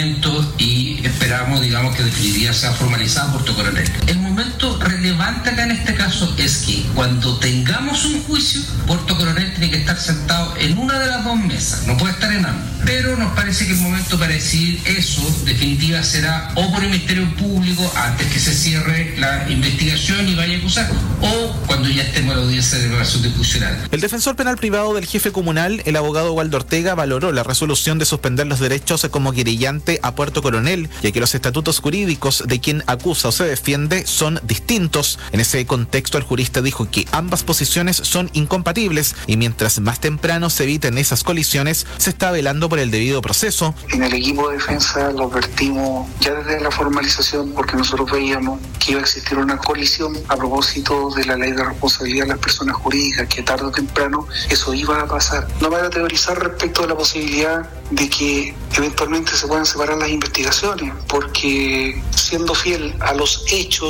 y esperamos, digamos, que definiría sea formalizada Puerto Coronel. El momento relevante acá en este caso es que cuando tengamos un juicio, Puerto Coronel tiene que estar sentado en una de las dos mesas, no puede estar en ambas. Pero nos parece que el momento para decidir eso, definitiva, será o por el Ministerio Público antes que se cierre la investigación y vaya a acusar, o cuando ya estemos en la audiencia de declaración constitucional. El defensor penal privado del jefe comunal, el abogado Waldo Ortega, valoró la resolución de suspender los derechos como querellante a Puerto Coronel, ya que los estatutos jurídicos de quien acusa o se defiende son distintos. En ese contexto, el jurista dijo que ambas posiciones son incompatibles y mientras más temprano se eviten esas colisiones, se está velando por el debido proceso. En el equipo de defensa lo advertimos ya desde la formalización porque nosotros veíamos que iba a existir una colisión a propósito de la ley de responsabilidad de las personas jurídicas, que tarde o temprano eso iba a pasar. No me voy a teorizar respecto de la posibilidad de que eventualmente se puedan separar las investigaciones, porque siendo fiel a los hechos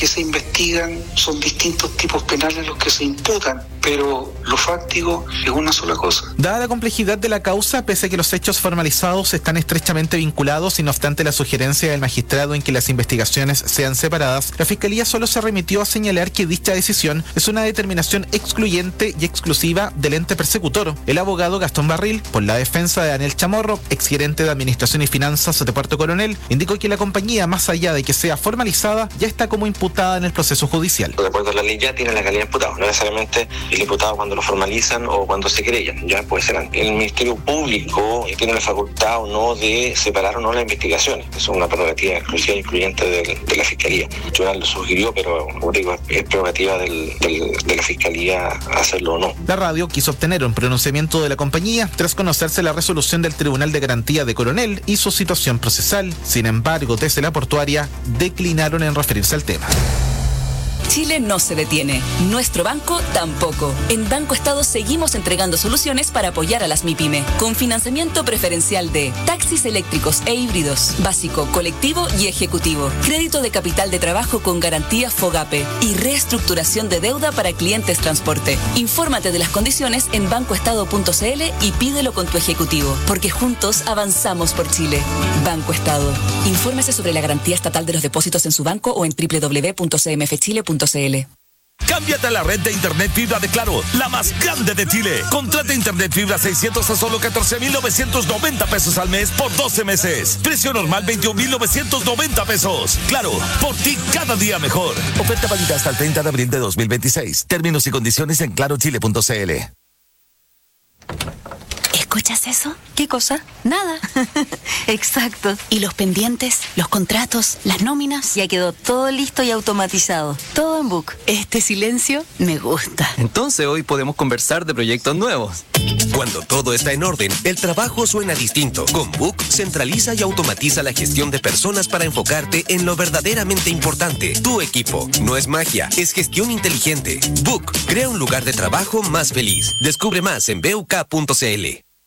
que se investigan son distintos tipos penales los que se imputan, pero lo fáctico es una sola cosa. Dada la complejidad de la causa, pese a que los hechos formalizados están estrechamente vinculados y no obstante la sugerencia del magistrado en que las investigaciones sean separadas, la Fiscalía solo se remitió a señalar que dicha decisión es una determinación excluyente y exclusiva del ente persecutor. El abogado Gastón Barril, por la defensa de Daniel Chamorro, exgerente de Administración y Finanzas de Puerto Coronel, indicó que la compañía, más allá de que sea formalizada, ya está como imputada en el proceso judicial. De acuerdo a la ley ya tiene la calidad de imputado, no necesariamente el imputado cuando lo formalizan o cuando se querellan, ya puede ser antes. El Ministerio Público tiene la facultad o no de separar o no las investigaciones. Eso es una prerrogativa exclusiva e incluyente de la Fiscalía. El tribunal lo sugirió, pero como digo, es prerrogativa de la Fiscalía hacerlo o no. La radio quiso obtener un pronunciamiento de la compañía tras conocerse la resolución del Tribunal de Garantía de Coronel y su situación procesal. Sin embargo, desde la portuaria declinaron en referirse al tema. Chile no se detiene, nuestro banco tampoco. En Banco Estado seguimos entregando soluciones para apoyar a las MIPYME, con financiamiento preferencial de taxis eléctricos e híbridos, básico, colectivo y ejecutivo, crédito de capital de trabajo con garantía FOGAPE y reestructuración de deuda para clientes transporte. Infórmate de las condiciones en bancoestado.cl y pídelo con tu ejecutivo, porque juntos avanzamos por Chile. Banco Estado. Infórmese sobre la garantía estatal de los depósitos en su banco o en www.cmfchile.cl. Cámbiate a la red de internet fibra de Claro, la más grande de Chile. Contrata internet fibra 600 a solo 14,990 pesos al mes por 12 meses. Precio normal 21,990 pesos. Claro, por ti cada día mejor. Oferta válida hasta el 30 de abril de 2026. Términos y condiciones en clarochile.cl. ¿Escuchas eso? ¿Qué cosa? Nada. Exacto. ¿Y los pendientes, los contratos, las nóminas? Ya quedó todo listo y automatizado. Todo en Book. Este silencio me gusta. Entonces hoy podemos conversar de proyectos nuevos. Cuando todo está en orden, el trabajo suena distinto. Con Book, centraliza y automatiza la gestión de personas para enfocarte en lo verdaderamente importante. Tu equipo. No es magia, es gestión inteligente. Book, crea un lugar de trabajo más feliz. Descubre más en buk.cl.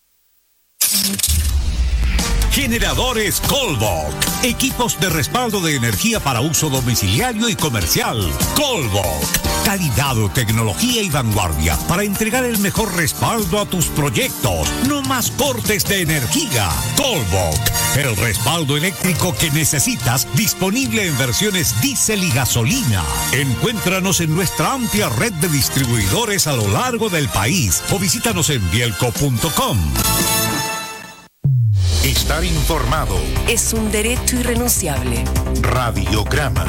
Generadores Colbok. Equipos de respaldo de energía para uso domiciliario y comercial. Colbok. Calidad, tecnología y vanguardia para entregar el mejor respaldo a tus proyectos. No más cortes de energía. Colbok. El respaldo eléctrico que necesitas, disponible en versiones diésel y gasolina. Encuéntranos en nuestra amplia red de distribuidores a lo largo del país o visítanos en bielco.com. Estar informado es un derecho irrenunciable. Radiograma.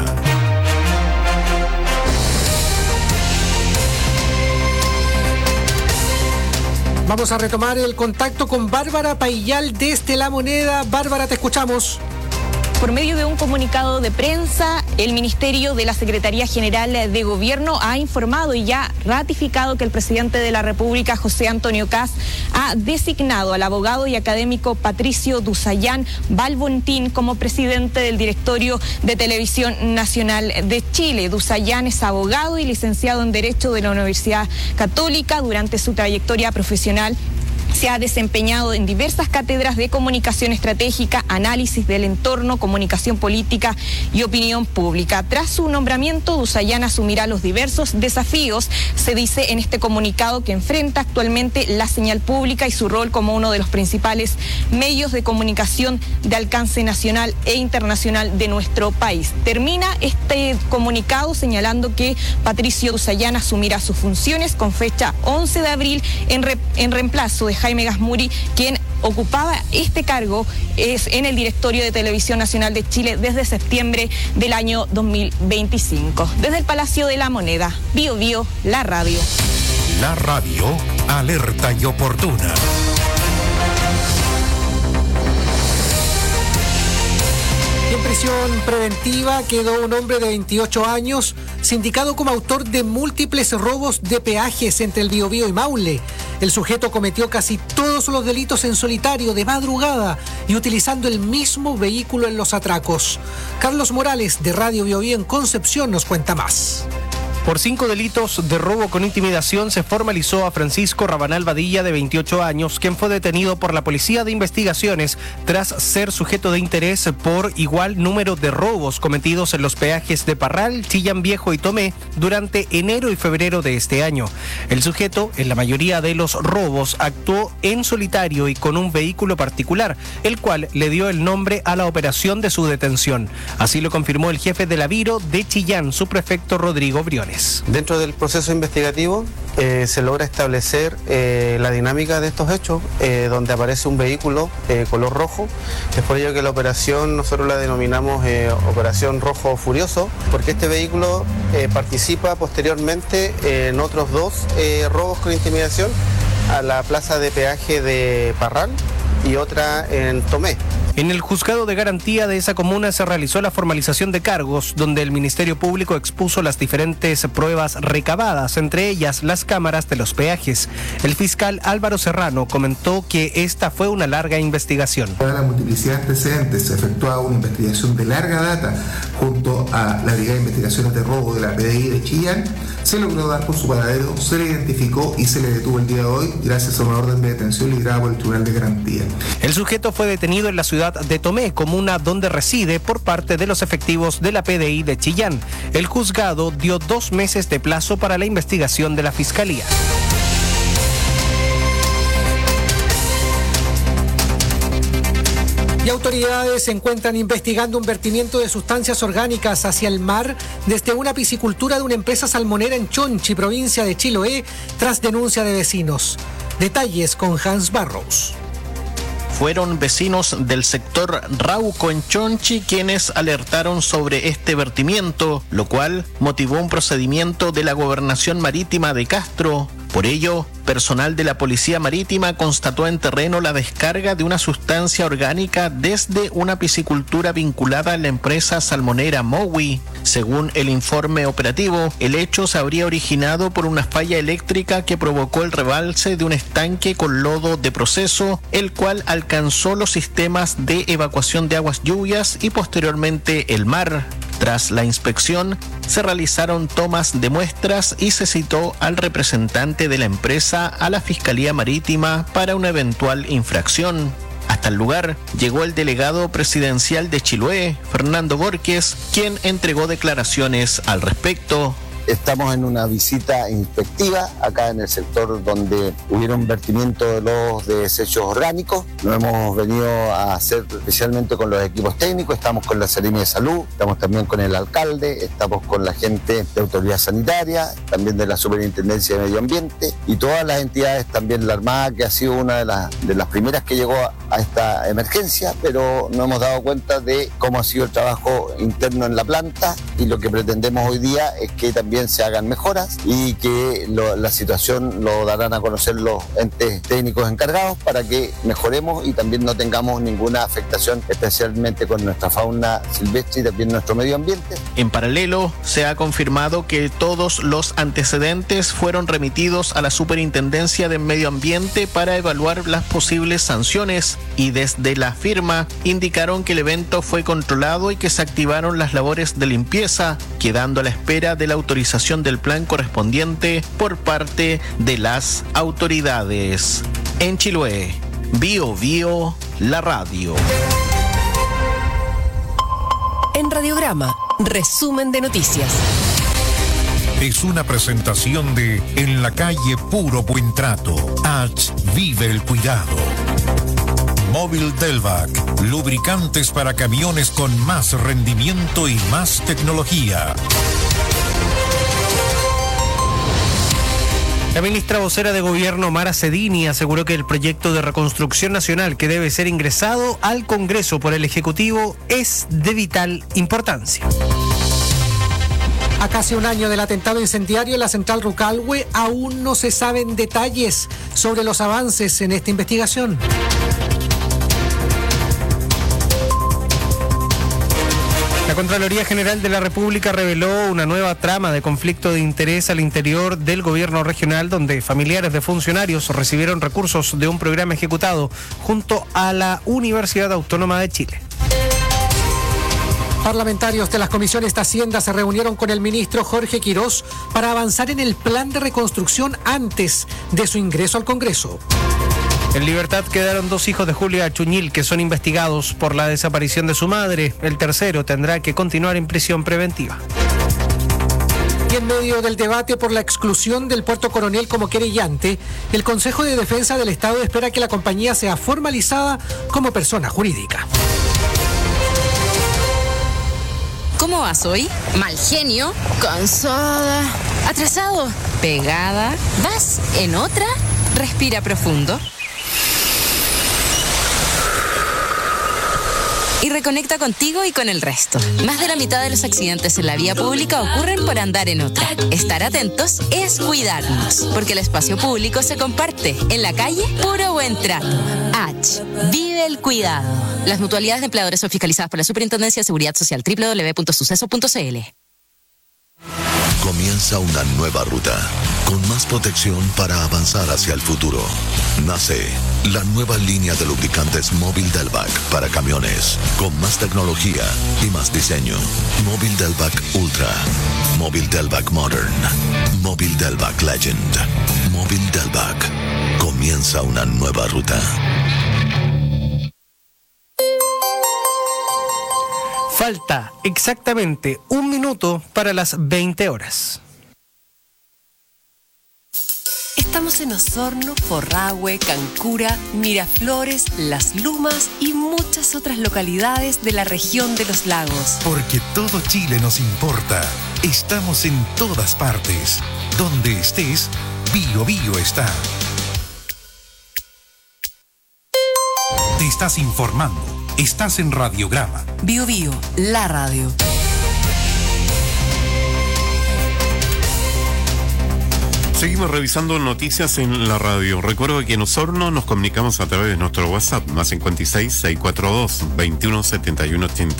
Vamos a retomar el contacto con Bárbara Paillal desde La Moneda. Bárbara, te escuchamos. Por medio de un comunicado de prensa, el Ministerio de la Secretaría General de Gobierno ha informado y ya ratificado que el presidente de la República, José Antonio Kast, ha designado al abogado y académico Patricio Dusayán Balbontín como presidente del Directorio de Televisión Nacional de Chile. Dusayán es abogado y licenciado en Derecho de la Universidad Católica. Durante su trayectoria profesional se ha desempeñado en diversas cátedras de comunicación estratégica, análisis del entorno, comunicación política y opinión pública. Tras su nombramiento, Dusayán asumirá los diversos desafíos, se dice en este comunicado, que enfrenta actualmente la señal pública y su rol como uno de los principales medios de comunicación de alcance nacional e internacional de nuestro país. Termina este comunicado señalando que Patricio Dusayán asumirá sus funciones con fecha 11 de abril en reemplazo de Jaime Gasmuri, quien ocupaba este cargo en el Directorio de Televisión Nacional de Chile desde septiembre del año 2025. Desde el Palacio de la Moneda, Bio Bio, la radio. La radio, alerta y oportuna. En prisión preventiva quedó un hombre de 28 años, sindicado como autor de múltiples robos de peajes entre el Biobío y Maule. El sujeto cometió casi todos los delitos en solitario, de madrugada, y utilizando el mismo vehículo en los atracos. Carlos Morales, de Radio Biobío en Concepción, nos cuenta más. Por 5 delitos de robo con intimidación se formalizó a Francisco Rabanal Badilla, de 28 años, quien fue detenido por la Policía de Investigaciones tras ser sujeto de interés por igual número de robos cometidos en los peajes de Parral, Chillán Viejo y Tomé durante enero y febrero de este año. El sujeto, en la mayoría de los robos, actuó en solitario y con un vehículo particular, el cual le dio el nombre a la operación de su detención. Así lo confirmó el jefe de la Viro de Chillán, subprefecto Rodrigo Briones. Dentro del proceso investigativo se logra establecer la dinámica de estos hechos, donde aparece un vehículo color rojo. Es por ello que la operación nosotros la denominamos Operación Rojo Furioso, porque este vehículo participa posteriormente en otros 2 robos con intimidación a la plaza de peaje de Parral y otra en Tomé. En el juzgado de garantía de esa comuna se realizó la formalización de cargos, donde el Ministerio Público expuso las diferentes pruebas recabadas, entre ellas las cámaras de los peajes. El fiscal Álvaro Serrano comentó que esta fue una larga investigación. Para la multiplicidad de antecedentes se efectuaba una investigación de larga data junto a la Brigada de Investigaciones de Robo de la PDI de Chillán. Se logró dar con su paradero, se le identificó y se le detuvo el día de hoy gracias a una orden de detención liderada por el Tribunal de Garantía. El sujeto fue detenido en la ciudad de Tomé, comuna donde reside, por parte de los efectivos de la PDI de Chillán. El juzgado dio 2 meses de plazo para la investigación de la Fiscalía. Y autoridades se encuentran investigando un vertimiento de sustancias orgánicas hacia el mar desde una piscicultura de una empresa salmonera en Chonchi, provincia de Chiloé, tras denuncia de vecinos. Detalles con Hans Barrows. Fueron vecinos del sector Rauco en Chonchi quienes alertaron sobre este vertimiento, lo cual motivó un procedimiento de la Gobernación Marítima de Castro. Por ello, personal de la Policía Marítima constató en terreno la descarga de una sustancia orgánica desde una piscicultura vinculada a la empresa salmonera Mowi. Según el informe operativo, el hecho se habría originado por una falla eléctrica que provocó el rebalse de un estanque con lodo de proceso, el cual alcanzó los sistemas de evacuación de aguas lluvias y posteriormente el mar. Tras la inspección, se realizaron tomas de muestras y se citó al representante de la empresa a la Fiscalía Marítima para una eventual infracción. Hasta el lugar llegó el delegado presidencial de Chiloé, Fernando Borges, quien entregó declaraciones al respecto. Estamos en una visita inspectiva acá en el sector donde hubieron vertimiento de los desechos orgánicos. Lo hemos venido a hacer especialmente con los equipos técnicos, estamos con la Seremi de Salud, estamos también con el alcalde, estamos con la gente de Autoridad Sanitaria, también de la Superintendencia de Medio Ambiente y todas las entidades, también la Armada, que ha sido una de las primeras que llegó a esta emergencia, pero nos hemos dado cuenta de cómo ha sido el trabajo interno en la planta y lo que pretendemos hoy día es que también se hagan mejoras y que la situación lo darán a conocer los entes técnicos encargados para que mejoremos y también no tengamos ninguna afectación, especialmente con nuestra fauna silvestre y también nuestro medio ambiente. En paralelo, se ha confirmado que todos los antecedentes fueron remitidos a la Superintendencia de Medio Ambiente para evaluar las posibles sanciones y desde la firma indicaron que el evento fue controlado y que se activaron las labores de limpieza, quedando a la espera de la autorización del plan correspondiente por parte de las autoridades. En Chiloé, Bio Bio, la radio. En Radiograma, resumen de noticias. Es una presentación de En la calle Puro Buen Trato. H. Vive el cuidado. Móvil Delvac, lubricantes para camiones con más rendimiento y más tecnología. La ministra vocera de Gobierno, Mara Cedini, aseguró que el proyecto de reconstrucción nacional que debe ser ingresado al Congreso por el Ejecutivo es de vital importancia. A casi un año del atentado incendiario en la central Rucalhue, aún no se saben detalles sobre los avances en esta investigación. La Contraloría General de la República reveló una nueva trama de conflicto de interés al interior del gobierno regional, donde familiares de funcionarios recibieron recursos de un programa ejecutado junto a la Universidad Autónoma de Chile. Parlamentarios de las comisiones de Hacienda se reunieron con el ministro Jorge Quirós para avanzar en el plan de reconstrucción antes de su ingreso al Congreso. En libertad quedaron 2 hijos de Julia Chuñil que son investigados por la desaparición de su madre. El tercero tendrá que continuar en prisión preventiva. Y en medio del debate por la exclusión del Puerto Coronel como querellante, el Consejo de Defensa del Estado espera que la compañía sea formalizada como persona jurídica. ¿Cómo vas hoy? Mal genio, cansada, atrasado, pegada. ¿Vas en otra? Respira profundo. Y reconecta contigo y con el resto. Más de la mitad de los accidentes en la vía pública ocurren por andar en otra. Estar atentos es cuidarnos, porque el espacio público se comparte. En la calle, puro buen trato. H. Vive el cuidado. Las mutualidades de empleadores son fiscalizadas por la Superintendencia de Seguridad Social. www.suceso.cl. Comienza una nueva ruta, con más protección para avanzar hacia el futuro. Nace la nueva línea de lubricantes Móvil Delvac para camiones, con más tecnología y más diseño. Móvil Delvac Ultra, Móvil Delvac Modern, Móvil Delvac Legend, Móvil Delvac. Comienza una nueva ruta. Falta exactamente 1 minuto para las 20 horas. Estamos en Osorno, Forrahue, Cancura, Miraflores, Las Lumas y muchas otras localidades de la región de los lagos. Porque todo Chile nos importa. Estamos en todas partes. Donde estés, Bio Bio está. Te estás informando. Estás en Radiograma. Bio Bio, la radio. Seguimos revisando noticias en la radio. Recuerdo que en Osorno nos comunicamos a través de nuestro WhatsApp, más 56 642 21 71 82.